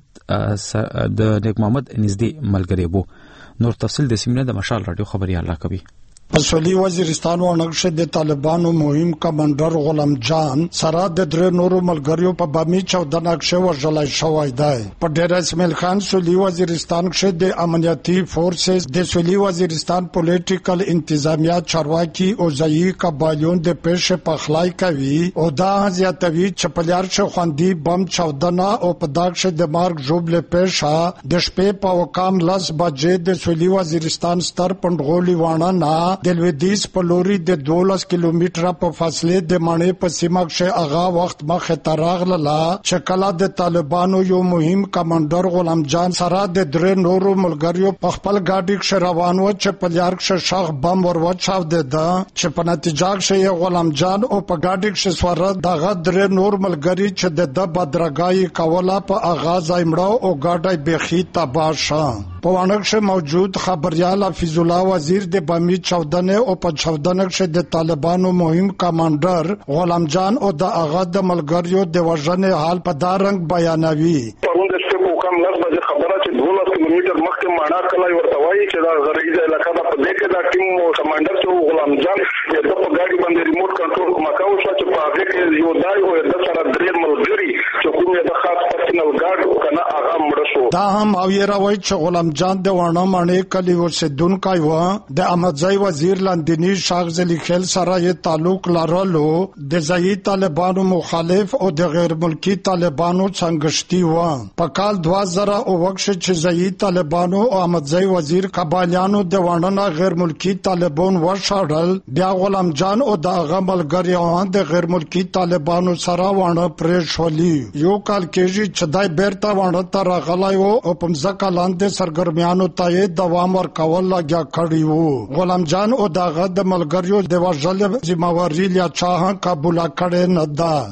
د نیک محمد نږدې ملګری وو. نور تفصیل د سیمه د مشال رادیو خبري الله کوي. سویلي وزیرستان و نقشه د طالبانو مهم کمانډر غلام جان سره د درې نورو ملګریو په بامي چودنه نقشه وژلای شوی دی. په ډیر اسماعیل خان سویلي وزیرستان کې د امنیتي فورسز د سویلي وزیرستان پولیټیکل انتظامیه چارواکي او ځایي قبایلون د پېښې په خلای کوي او دا زیاتوي چې په لار شه خوندي بم چودنه او په داغشه د مارک جوبل پېښه د شپې په وکام لاس بجې د سویلي وزیرستان ستر پندغولي وانه نه د لویدیز په لوري د دولس کیلومتره په فاصله د مانې په سیمه کې اغا وخت مخه تراغله چې کله د طالبانو یو مهم کمانډر غلام جان سره د درې نورو ملګریو په خپل گاډي کې روان و چې په لار کې شاخ بم ورواچاو د چې په نتیجه کې غلام جان او په گاډي کې سوار دغه درې نور ملګری چې د بدرګای کوله په اغاز ایمړو او گاډي بخي تباشه په وانکشه موجود خبريال حفیظ الله وزیر د بمی چودنه او په چودنه کې د طالبانو مهم کمانډر غلام جان او د اغا د ملګریو د وژنې حال په دارنګ بیانوي. پروند شپه په کوم لږ بجې خبره چې دولس کیلومتر مخکې ماړه کله ورته وایي چې دا غریزه علاقه ده په دې کې دا ټیم کمانډر چې غلام جان د په ګاډي باندې ریموټ کنټرول مکاو شو چې په هغه کې یو دای او د سره درې ملګری چې کومه د خاص پرسنل ګاډ کنه هغه مړ شو. دا هم او یې راوي چې غلام جان د ورنه مانې کلی ورسېدونکای و د احمدزی وزیر لاندینی شاغزلی خیل سره یې تعلق لرلو د ځایي طالبانو مخالف او د غیر ملکی طالبانو څنګهشتي و. په کال دوه زره او وخت چې ځایي طالبانو او احمدزی وزیر قبایلیانو د ورنه غیر ملکی طالبان وشړل بیا غلام جان او د غملګریان د غیر ملکی طالبانو سره ورنه پرېښولي. یو کال کېږي چې دای بیرته ورنه تر غلای او په ځکه لاندې سرګرمیانو ته دوام ورکول لګیا کړی وو. غلام جان او دغه د ملګریو د وژل ذمہواری لیا چاه قبول کړي نه ده.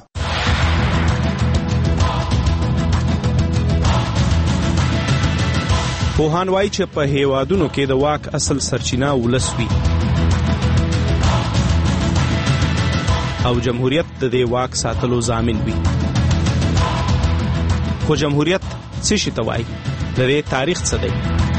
پوهان وایي چې په هیوادونو کې د واک اصل سرچینه ولس وي او جمهوریت د دې واک ساتلو ضامن وي. خو جمهوریت څه شي ته وایي؟ د دې تاریخ څه دی؟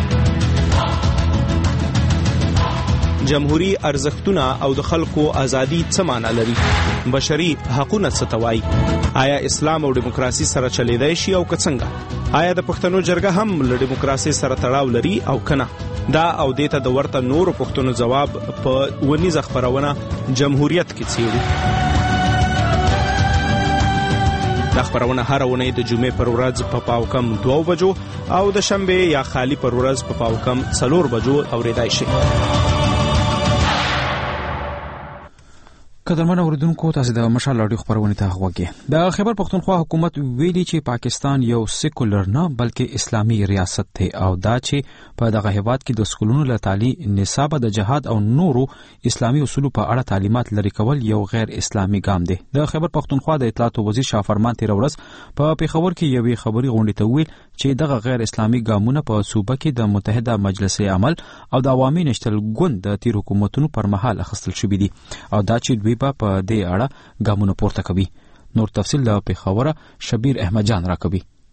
جمهوری ارزښتونه او د خلکو ازادي څه معنی لري؟ بشري حقوقونه څه ته وایي؟ آیا اسلام او دیموکراسي سره چلیدای شي او که څنګه؟ آیا د پښتنو جرګه هم له دیموکراسي سره تړاو لري او کنه؟ دا او دیته د ورته نورو پښتنو جواب په ونیزه خبرونه جمهوریت کې څیړي. دا خبرونه هر ونې د جمعې پر ورځ په پاو کم دوه بجو او د شنبه یا خالی پر ورځ په پاو کم څلور بجو اوریدای شي. قدرمن اوریدونکو تاسو د مشال رادیو خبرونه ته غوږی. د خیبر پختونخوا حکومت ویلي چې پاکستان یو سیکولر نه بلکې اسلامي ریاست دی او دا چې په دغه هیواد کې د سکولونو له تعلیم نصاب د جهاد او نورو اسلامي اصولو په اړه تعلیمات لري کول یو غیر اسلامي ګام دی. د خیبر پختونخوا د اطلاعات وزیر شاه فرمان تیر ورځ په پیښور کې یوې خبري غونډې ته ویل چې دغه غیر اسلامي ګامونه په صوبه کې د متحده مجلس عمل او د عوامي نشتل ګوند د تیر حکومتونو پر مهال اخیستل شوې دي او دا چې دوی په دې اړه ګامونه پورته کوي. نور تفصیل له پیښوره شبیر احمد جان راکوي.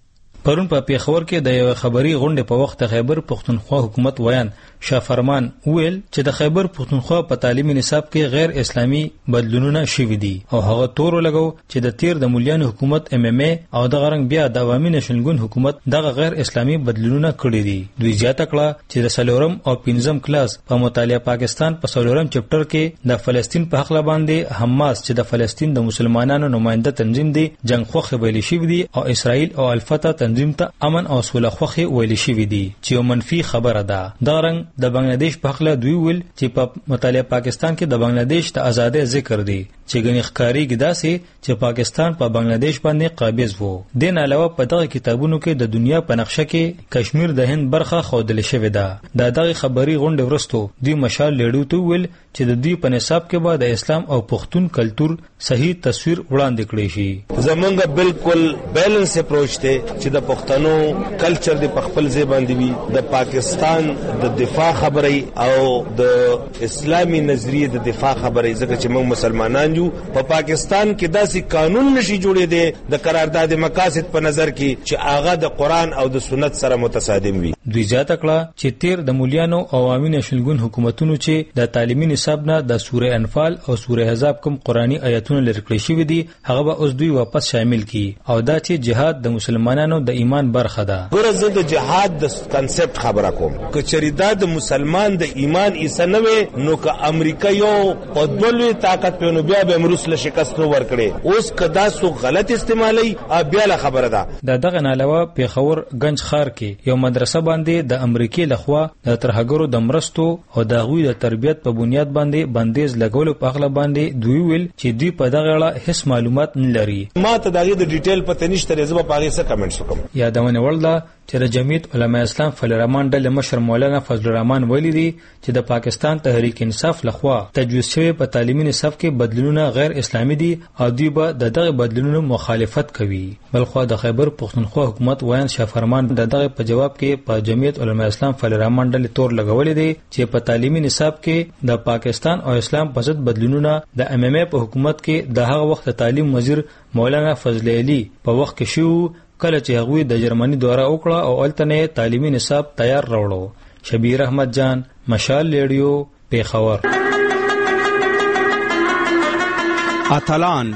پرون په پیښور کې د یو خبري غونډې په وخت خیبر پښتونخوا حکومت ویان شافرمان ویل چې د خیبر پښتونخوا په تعلیمي نصاب کې غیر اسلامي بدلونونه شوي دي او هغه تور لګو چې د تیر د مولیانو حکومت ام ام ای او د غرنګ بیا د عوامي نشنګون حکومت دغه غیر اسلامي بدلونونه کړی دي. دوی زیاته کړه چې د سلورم او پنځم کلاس په مطالعه پاکستان په سلورم چپټر کې د فلسطین په حق باندې حماس چې د فلسطین د مسلمانانو نماینده تنظیم دی جنگ خوخه ویلي شوی دي او اسرائیل او الفتح تنظیم ته امن او سوله خوخه ویلي شوی دي چې یو منفي خبره ده. دا رنګ د بنگلاديش په حق دوی ویل چې په مطالعه پاکستان کې د بنگلاديش د ازادۍ ذکر دی چې غنی ښکاریږي داسې چې پاکستان په پا بنگلاديش باندې قابض وو. دین علاوه په دغه کتابونو کې د دنیا په نقشه کې کشمیر د هند برخه خودل شوې ده. دا دغه خبري غونډه ورستو دی مشال لیډو ته ویل چې د دوی په نصاب کې به د اسلام او پښتون کلچر صحیح تصویر وړاندې کړی شي. زمونږ بالکل بیلنس اپروچ ته چې د پښتنو کلچر د خپل ځای باندې وي د پاکستان د دفاع خبرې او د اسلامي نظریه د دفاع خبرې ځکه چې موږ مسلمانان یو په پاکستان کې داسې قانون نشي جوړې دي د قرارداد مقاصد په نظر کې چې هغه د قران او د سنت سره متصادم وي. دوی زیاته کړه چې تیر د مولیانو او عوامي نشنګون حکومتونو چې د تعلیمي نصاب نه د سوره انفال او سوره احزاب کوم قرآني آیاتونه لري کړی شوی دي هغه به اوس دوی واپس شامل کړي او دا چې جهاد د مسلمانانو د ایمان برخه ده. ګوره زه د جهاد د کنسپټ خبره کوم که چریدا د مسلمان د ایمان ایسه نه وي نو که امریکا یو په دولوي طاقت په نو بیا به امروس له شکست نو ورکړي اوس کدا سو غلط استعمالي بیا له خبره ده. د دغه علاوه پیښور گنج خار کې یو مدرسه باندې د امریکای لخوا د ترهګرو د مرستو او د غوی د تربیت په بنیاد باندې بندیز لګولو په اغله باندې دوی ویل چې دوی په دغه اړه هیڅ معلومات نه لري. ما ته دغه د ډیټیل پته نشته رزه په هغه څه کمنټس وکم. یادونه ولدا چې د جمعیت علماء اسلام فضل الرحمن ډله مشر مولانا فضل الرحمن ویلي دي چې د پاکستان تحریک انصاف لخوا تجویز شوی په تعلیمي نصاب کې بدلونونه غیر اسلامي دي او دوی به د دغه بدلونونو مخالفت کوي. بلخو د خیبر پښتونخوا حکومت ویان شافرمان د دغه په جواب کې په جمعیت علماء اسلام فضل الرحمن ډله تور لګولې دي چې په تعلیمي نصاب کې د پاکستان او اسلام په ضد بدلونونه د ام ام ای په حکومت کې د هغه وخت تعلیم وزیر مولانا فضل علي په وخت کې شو کله چې هغوی د جرمني دوره وکړه او التنه تعلیمي نصاب تیار راوړو. شبیر احمد جان مشال لیډیو پیښور. اتلان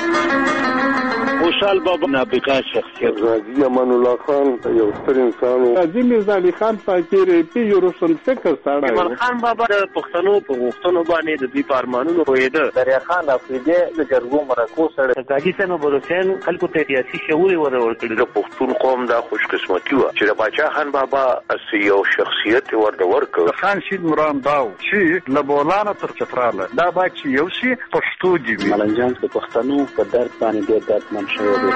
خوشحال بابا نابغه شخصیت غازی امان الله خان یو ستر انسان و غازی میرزا علي خان فقیر پی یو روشن فکر سره ایمان خان بابا د پښتنو په غوښتنو باندې د دې پارمانونو پوهیده. دریا خان افریدي د جرګو مرکو سره غازی سنو بلوچستان خلکو ته سیاسي شعور ورکړي. د پښتون قوم د خوش قسمتي و چې د باچا خان بابا اسی یو شخصیت ورته ورکړ. خان شید مرام داو چې لبولانه تر چتراله دا با چې یو شی پښتو دی. ملنجان د پښتنو په درد باندې ډېر درد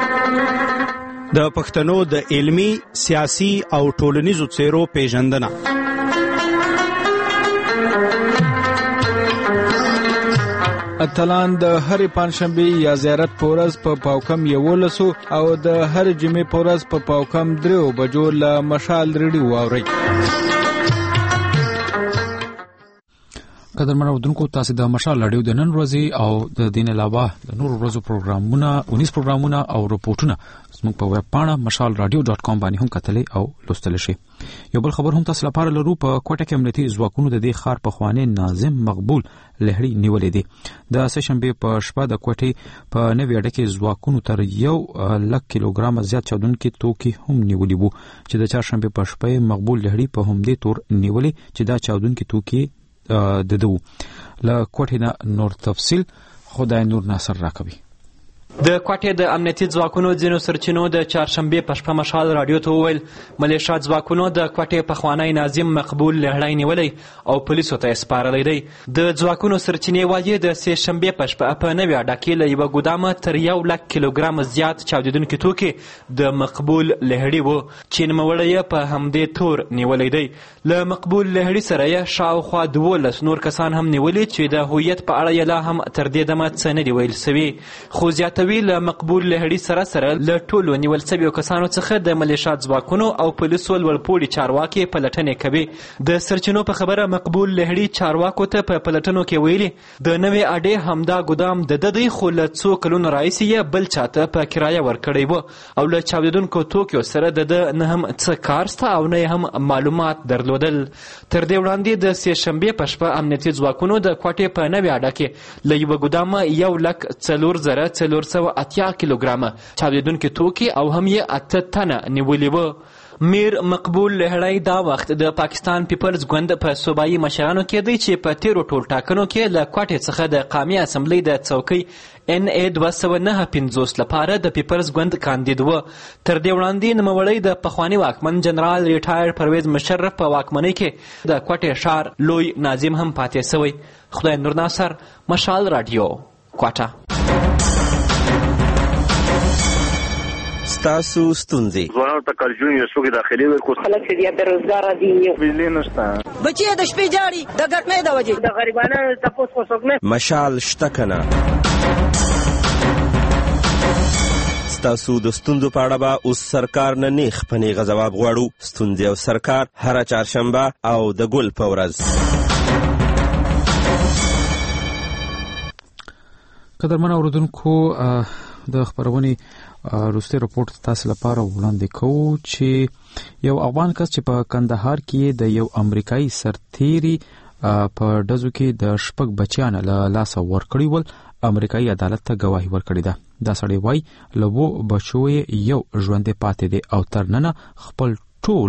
د پښتنو د علمی سیاسي او ټولنیزو څیرو پیژندنه. اتلان د هر پنځشنبه یا زیارت پورز په پا پاوکم یولسو او د هر جمعې پورز په پا پاوکم درو بجو له مشال ریډیو واوري. قدر منودونکو تاسو د مشال رادیو د نن ورځې او د دین علاوه د نور ورځو پروګرامونه اونیس پروګرامونه او رپورټونه زموږ په ویب پاڼه مشال رادیو ډاټ کام باندې هم کتلې او لوستل شي. یو بل خبر هم تاسو لپاره لرو. په کوټه کې امنیتي ځواکونو د دې ښار په خوانی ناظم مقبول لهړی نیولې دي. د سشنبه په شپه د کوټې په نوې اډه کې ځواکونو تر یو لک کیلوګرام زیات چاودونکي توکي هم نیولې وو چې د چهارشنبه په شپه مقبول لهړی په همدې تور نیولې چې دا چاودونکي توکي د دو له کوټې نه نور تفصیل خدای نور ناصر راکوي. د کوټې د امنیتي ځواکونو ځینو سرچینو د چهارشنبې په شپه مشال رادیو ته وویل ملیشیا ځواکونو د کوټې پخوانی ناظم مقبول لهړی نیولی او پولیسو ته یې سپارلی دی. د ځواکونو سرچینې وایي د سې شنبې په شپه په نوې اډه کې له یوه ګودامه تر یو لک کیلوګرام زیات چاودېدونکي توکي د مقبول لهړي وو چې نوموړی یې په همدې تور نیولی دی. له مقبول لهړي سره یې شاوخوا دولس نور کسان هم نیولي چې د هویت په اړه یې لا هم تر دې دمه څه نه دي ویل سوي. خو زیاته زیاتوي له مقبول لهړي سره سره له ټولو نیول شویو کسانو څخه د ملیشات ځواکونو او پولیسو لوړپوړي چارواکي پلټنې کوي. د سرچینو په خبره مقبول لهړي چارواکو ته په پلټنو کې ویلي د نوې اډې همدا ګودام د د دوی خو له څو کلونو راهیسې یې بل چاته په کرایه ورکړی و او له چاودېدونکو توکیو سره د ده نه هم څه کار سته او نه هم معلومات درلودل. تر دې وړاندې د سې شنبې په شپه امنیتي ځواکونو د کوټې په نوې اډه کې له یوه ګودامه یو لک څلور زره څلور سوه اتیا کیلوګرامه چاودېدونکي توکي او هم یې اته تنه نیولي وه. میر مقبول لهړی دا وخت د پاکستان پیپلز ګوند په صوبایي مشرانو کې دی چې په تیرو ټولټاکنو کې له کوټې څخه د قامي اسمبلۍ د څوکۍ ان ای دوه سوه نهه پنځوس لپاره د پیپلز ګوند کاندید و. تر دې وړاندې نوموړی د پخواني واکمن جنرال ریټایر پرویز مشرف په واکمنۍ کې د کوټې ښار لوی ناظم هم پاتې سوی. خدای نور ناصر، مشال رادیو، کوټه. ستاسو ستونزې ځوانانو ته کارجون یو څوک داخلي ورکو خلک چې بیا بېروزګاره دي بجلي نشته بچي د شپې جاړي د ګرمۍ د وجې د غریبانو تپوس خو څوک نه مشال شته که نه ستاسو د ستونزو په اړه به اوس سرکار نه نیغ په نیغه ځواب غواړو. ستونزې او سرکار هره چهارشنبه او د ګل په ورځ. قدرمن اورېدونکو، د خپرونې وروستی رپورټ تاسو لپاره وړاندې کوو چې یو افغان کس چې په کندهار کې د یو امریکایي سرتیري په ډزو کې د شپږ بچیان له لاسه ورکړي ول امریکایي عدالت ته ګواهي ورکړې ده. دا سړی وایي له اوو بچو یو ژوندی پاتې دی او تر ننه خپل ټول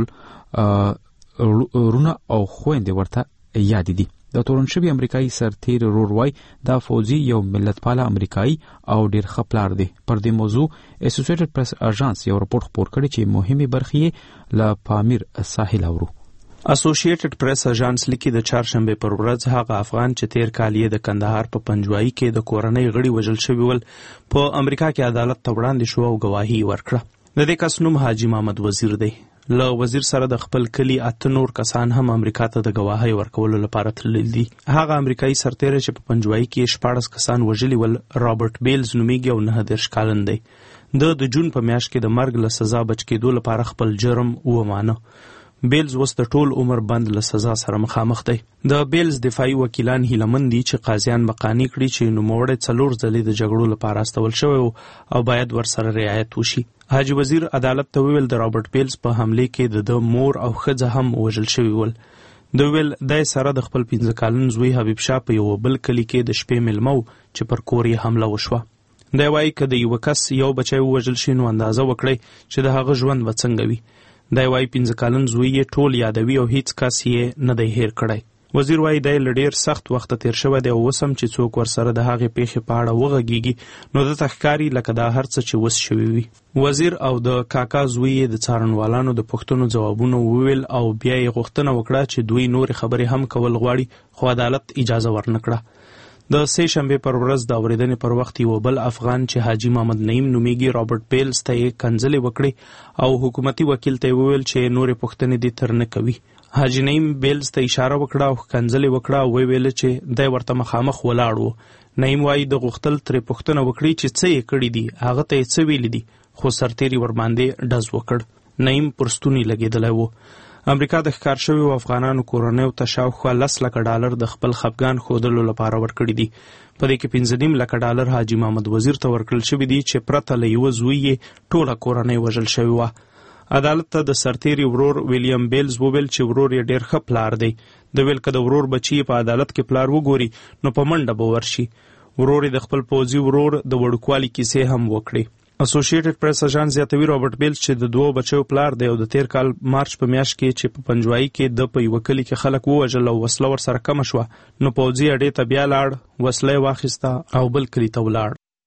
وروڼه او خویندې ورته یادې دي. د تورن شوي امریکایي سرتیر رور وای دا فوجي یو ملتپاله امریکایي او ډیر ښه پلار دی. پر دې موضوع اسوسییټډ پریس اژانس یو رپورټ خپور کړی چې مهمه برخې له پامیر ساحل اورو. اسوسییټډ پریس اژانس لیکي د چهارشنبې پر ورځ هغه افغان چې تیر کال یې د کندهار په پنجوایي کې د کورنۍ غړي وژل شوي ول په امریکا کې عدالت ته وړاندې شو او ګواهي ورکړه. د دې کس نوم حاجي محمد وزیر دی. له وزیر سره د خپل کلی اته نور کسان هم امریکا ته د ګواهۍ ورکولو لپاره تللي دي. هغه امریکایي سرتیری چې په پنجوایي کې شپاړس کسان وژلي ول رابرټ بیلز نومیږي او نهه دېرش کلن دی. د د جون په میاشت کې د مرګ له سزا بچ کېدو لپاره خپل جرم ومانه. بیلز اوس د ټول عمر بند له سزا سره مخامخ دی. د بیلز دفاعي وکیلان هیلمن دي چې قاضیان مقانع کړي چې نوموړی څلور ځلې د جګړو لپاره استول شوی او باید ورسره رعایت وشي. حاجي وزیر عدالت ته ویل د رابرټ بیلز په حمله کې د د مور او ښځه هم وژل شوي ول. د ویل د سره د خپل پنځه کلن زوی حبیب شاه په یو بل کلی کې د شپې ملمو چې پر کور یې حمله وشوه. دی وایي که د یو کس یو بچی ووژل شي نو اندازه وکړئ چې د هغه ژوند به څنګه وي. دی وایي پنځه کلن زوی یې ټول یادوي او هیڅ کس یې نه دی هیر کړی. وزیر وایي دی له ډېر سخت وخته تیر شوی دی او اوس هم چې څوک ورسره د هغې پیښې په اړه وغږیږي نو دته ښکاري لکه دا هر څه چې وس شوي وي. وزیر او د کاکا زوی یې د څارنوالانو د پوښتنو ځوابونه وویل او بیا یې غوښتنه وکړه چې دوی نورې خبرې هم کول غواړي خو عدالت اجازه ورنه کړه. د سې شنبې پر ورځ د اورېدنې پر وخت یو بل افغان چې حاجي محمد نعیم نومیږي رابرټ بیلز ته یې کنځلې وکړې او حکومتي وکیل ته یې وویل چې نورې پوښتنې دې تر نه کوي. حاجي نعیم بیلز ته اشاره وکړه او کنځلې وکړه او ویل چې دی ورته مخامخ ولاړ و. نعیم وایي د غوښتل ترې پوښتنه وکړي چې څه یې کړي دي هغه ته یې څه ویلي دي خو سرتیري ورباندې ډز وکړ. نعیم پر ستوني لګېدلی و. امریکا د ښکار شویو افغانانو کورنیو ته شاوخوا لس لکه ډالر د خپل خفګان ښودلو لپاره ورکړي دي. په دې کې پنځه نیم لکه ډالر حاجي محمد وزیر ته ورکړل شوي دي چې پرته له یوه زوی یې ټوله کورنۍ وژل شوې وه. عدالت ته د سرتیري ورور ویلیام بیلز وویل چې ورور یې ډېر ښه پلار دی. د ویل که د ورور بچي په عدالت کې پلار وګوري نو په منډه به ورشي. ورور یې د خپل پوځي ورور د وړوکوالي کیسې هم وکړې. اسوسییټډ پریس اژانس زیاتوي رابرټ بیلز چې د دوو بچیو پلار دی او د تیر کال مارچ په میاشت کې چې په پنجوایي کې د په یوه کلي کې خلک ووژل او وسله ورسره کمه شوه نو پوځي اډې ته بیا لاړ وسله یې واخیسته او بل کلي ته ولاړ.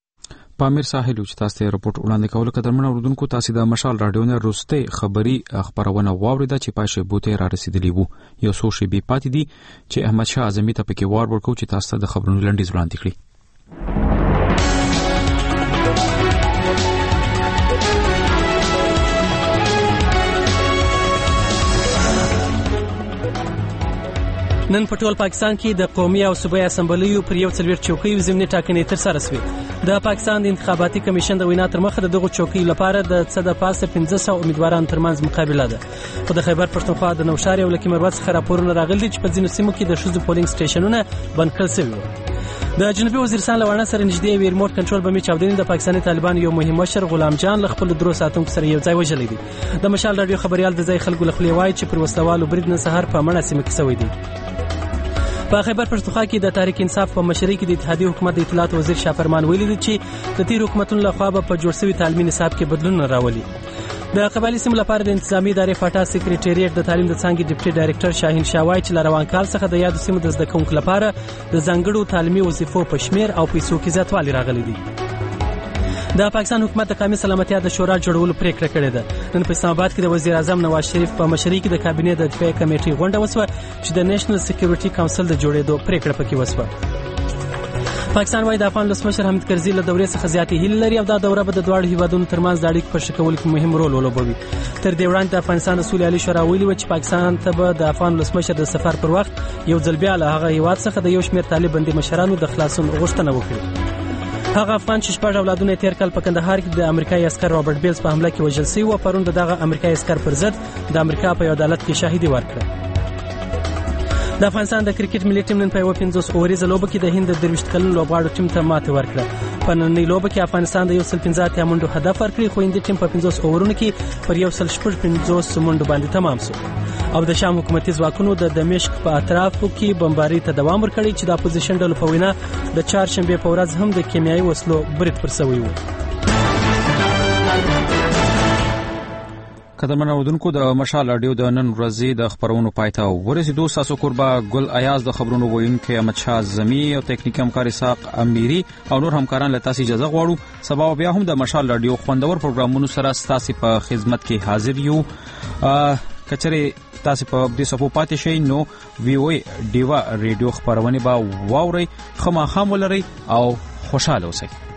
پامیر ساحل چې تاسو ته رپورټ وړاندې کوله قدرمن اورېدونکو تاسو د مشال رادیو نه وروستۍ خبري خبرونه واوریده چې پای شیبو ته را رسیدلی وو. یو څو شیبې پاتې دي چې احمد شاه اعظمي ته پکې وار ورکو چې تاسو ته د خبرونو لنډیز وړاندې کړي. نن په ټول پاکستان کې د قومي او صوبایي اسمبلیو پر یو څلوېښت چوکیو ضمني ټاکنې ترسره شوې. د پاکستان د انتخاباتي کمیشن د وینا تر مخه د دغو چوکیو لپاره د څه د پاسه پنځه سوه امیدوارانو ترمنځ مقابله ده. خو د خیبر پښتونخوا د نوشهر او لکي مروت څخه راپورونه راغلي دي چې په ځینو سیمو کې د ښځو پولینګ سټیشنونه بند کړل شوي وو. د جنوبي وزیرستان له واڼه سره نږدې یو ریموټ کنټرول بمي چاودنې د پاکستاني طالبان یو مهم مشر غلام جان له خپلو درو ساتونکو سره یو ځای وژلی دی. د مشال راډیو خبریال د ځای خلکو له خولې وایي چې پر وسلوالو برید نن سهار په مڼه سیمه کې شوی دی. په خیبر پښتونخوا کې د تحریک انصاف په مشرۍ کې د اتحادیې حکومت د اطلاعات وزیر شافرمان ویلي دی چې د تیر حکومتونو لخوا به په جوړ شوي تعلیمي نصاب کې بدلونونه راولي. د قبایلي سیمو لپاره د انتظامی ادارې فاټا سکریټریټ د تعلیم د څانګې ډیپټي ډایرکټر شاهین شاه وایي چې له روان کال څخه د یادو سیمو د زده کوونکو لپاره د ځانګړو تعلیمي وظیفو په شمیر او پیسو کې زیاتوالی راغلی دی. د پاکستان حکومت د قومي سلامتیا د شورا جوړولو پریکړه کړې ده. نن په اسلام آباد کې د وزیر اعظم نواز شریف په مشرۍ کې د کابینې د دفاعي کمیټې غونډه وسوه چې د نېشنل سکیورټي کونسل د جوړېدو پریکړه پکې وسوه. پاکستان وايي د افغان ولسمشر حامد کرزي له دورې څخه زیاتې هیلې لري او دا دوره به د دواړو هیوادونو ترمنځ د اړیکو په ښه کولو کې مهم رول ولوبوي. تر دې وړاندې د افغانستان د سولې عالي شورا ویلي وه چې پاکستان ته به د افغان ولسمشر د سفر پر وخت یو ځل بیا له هغه هیواد څخه د یو شمېر طالب بندي مشرانو د خلاصون غوښتنه وکړي. هغه افغان چې شپږ اولادونه یې تېر کال په کندهار کې د امریکایي عسکر رابرټ بیلز په حمله کې وژل شوي وو، پرون د دغه امریکایي عسکر پر ضد د امریکا په یو عدالت کې شاهدي ورکړه. د افغانستان د کرکټ ملي ټیم نن په یوه پنځوس اووریزه لوبه کې د هند د درویشت کلن لوبغاړو ټیم ته ماتې ورکړه. په نننۍ لوبه کې افغانستان د یو سل پنځه اتیا منډو هدف ورکړی، خو هندي ټیم په پنځوس اوورونو کې پر یو سل شپږ پنځوس منډو باندې تمام شو. او د شام حکومتي ځواکونو د دمشق په اطرافو کې بمبارۍ ته دوام ورکړی چې د اپوزیشن ډلو په وینا د چهارشنبې په ورځ هم د کیمیاوي وسلو برید پر شوی و. قدرمن اودونکو د مشال رادیو د نن ورځې د خبرونو پایته ورسېدو. ساسو قربا ګل ایاز د خبرونو ویونکی احمد شاه زمي او تکنیکی همکار اسحاق امیری او نور همکاران له تاسو اجازه غواړو. سبا بیا هم د مشال رادیو خوندور پروګرامونو سره تاسو په خدمت کې حاضر یو. کچره تاسو په دې صفو پاتې شئ نو وی او ای ډیوا ریډیو خبرونه با واوري، خما خام ولري او خوشاله اوسئ.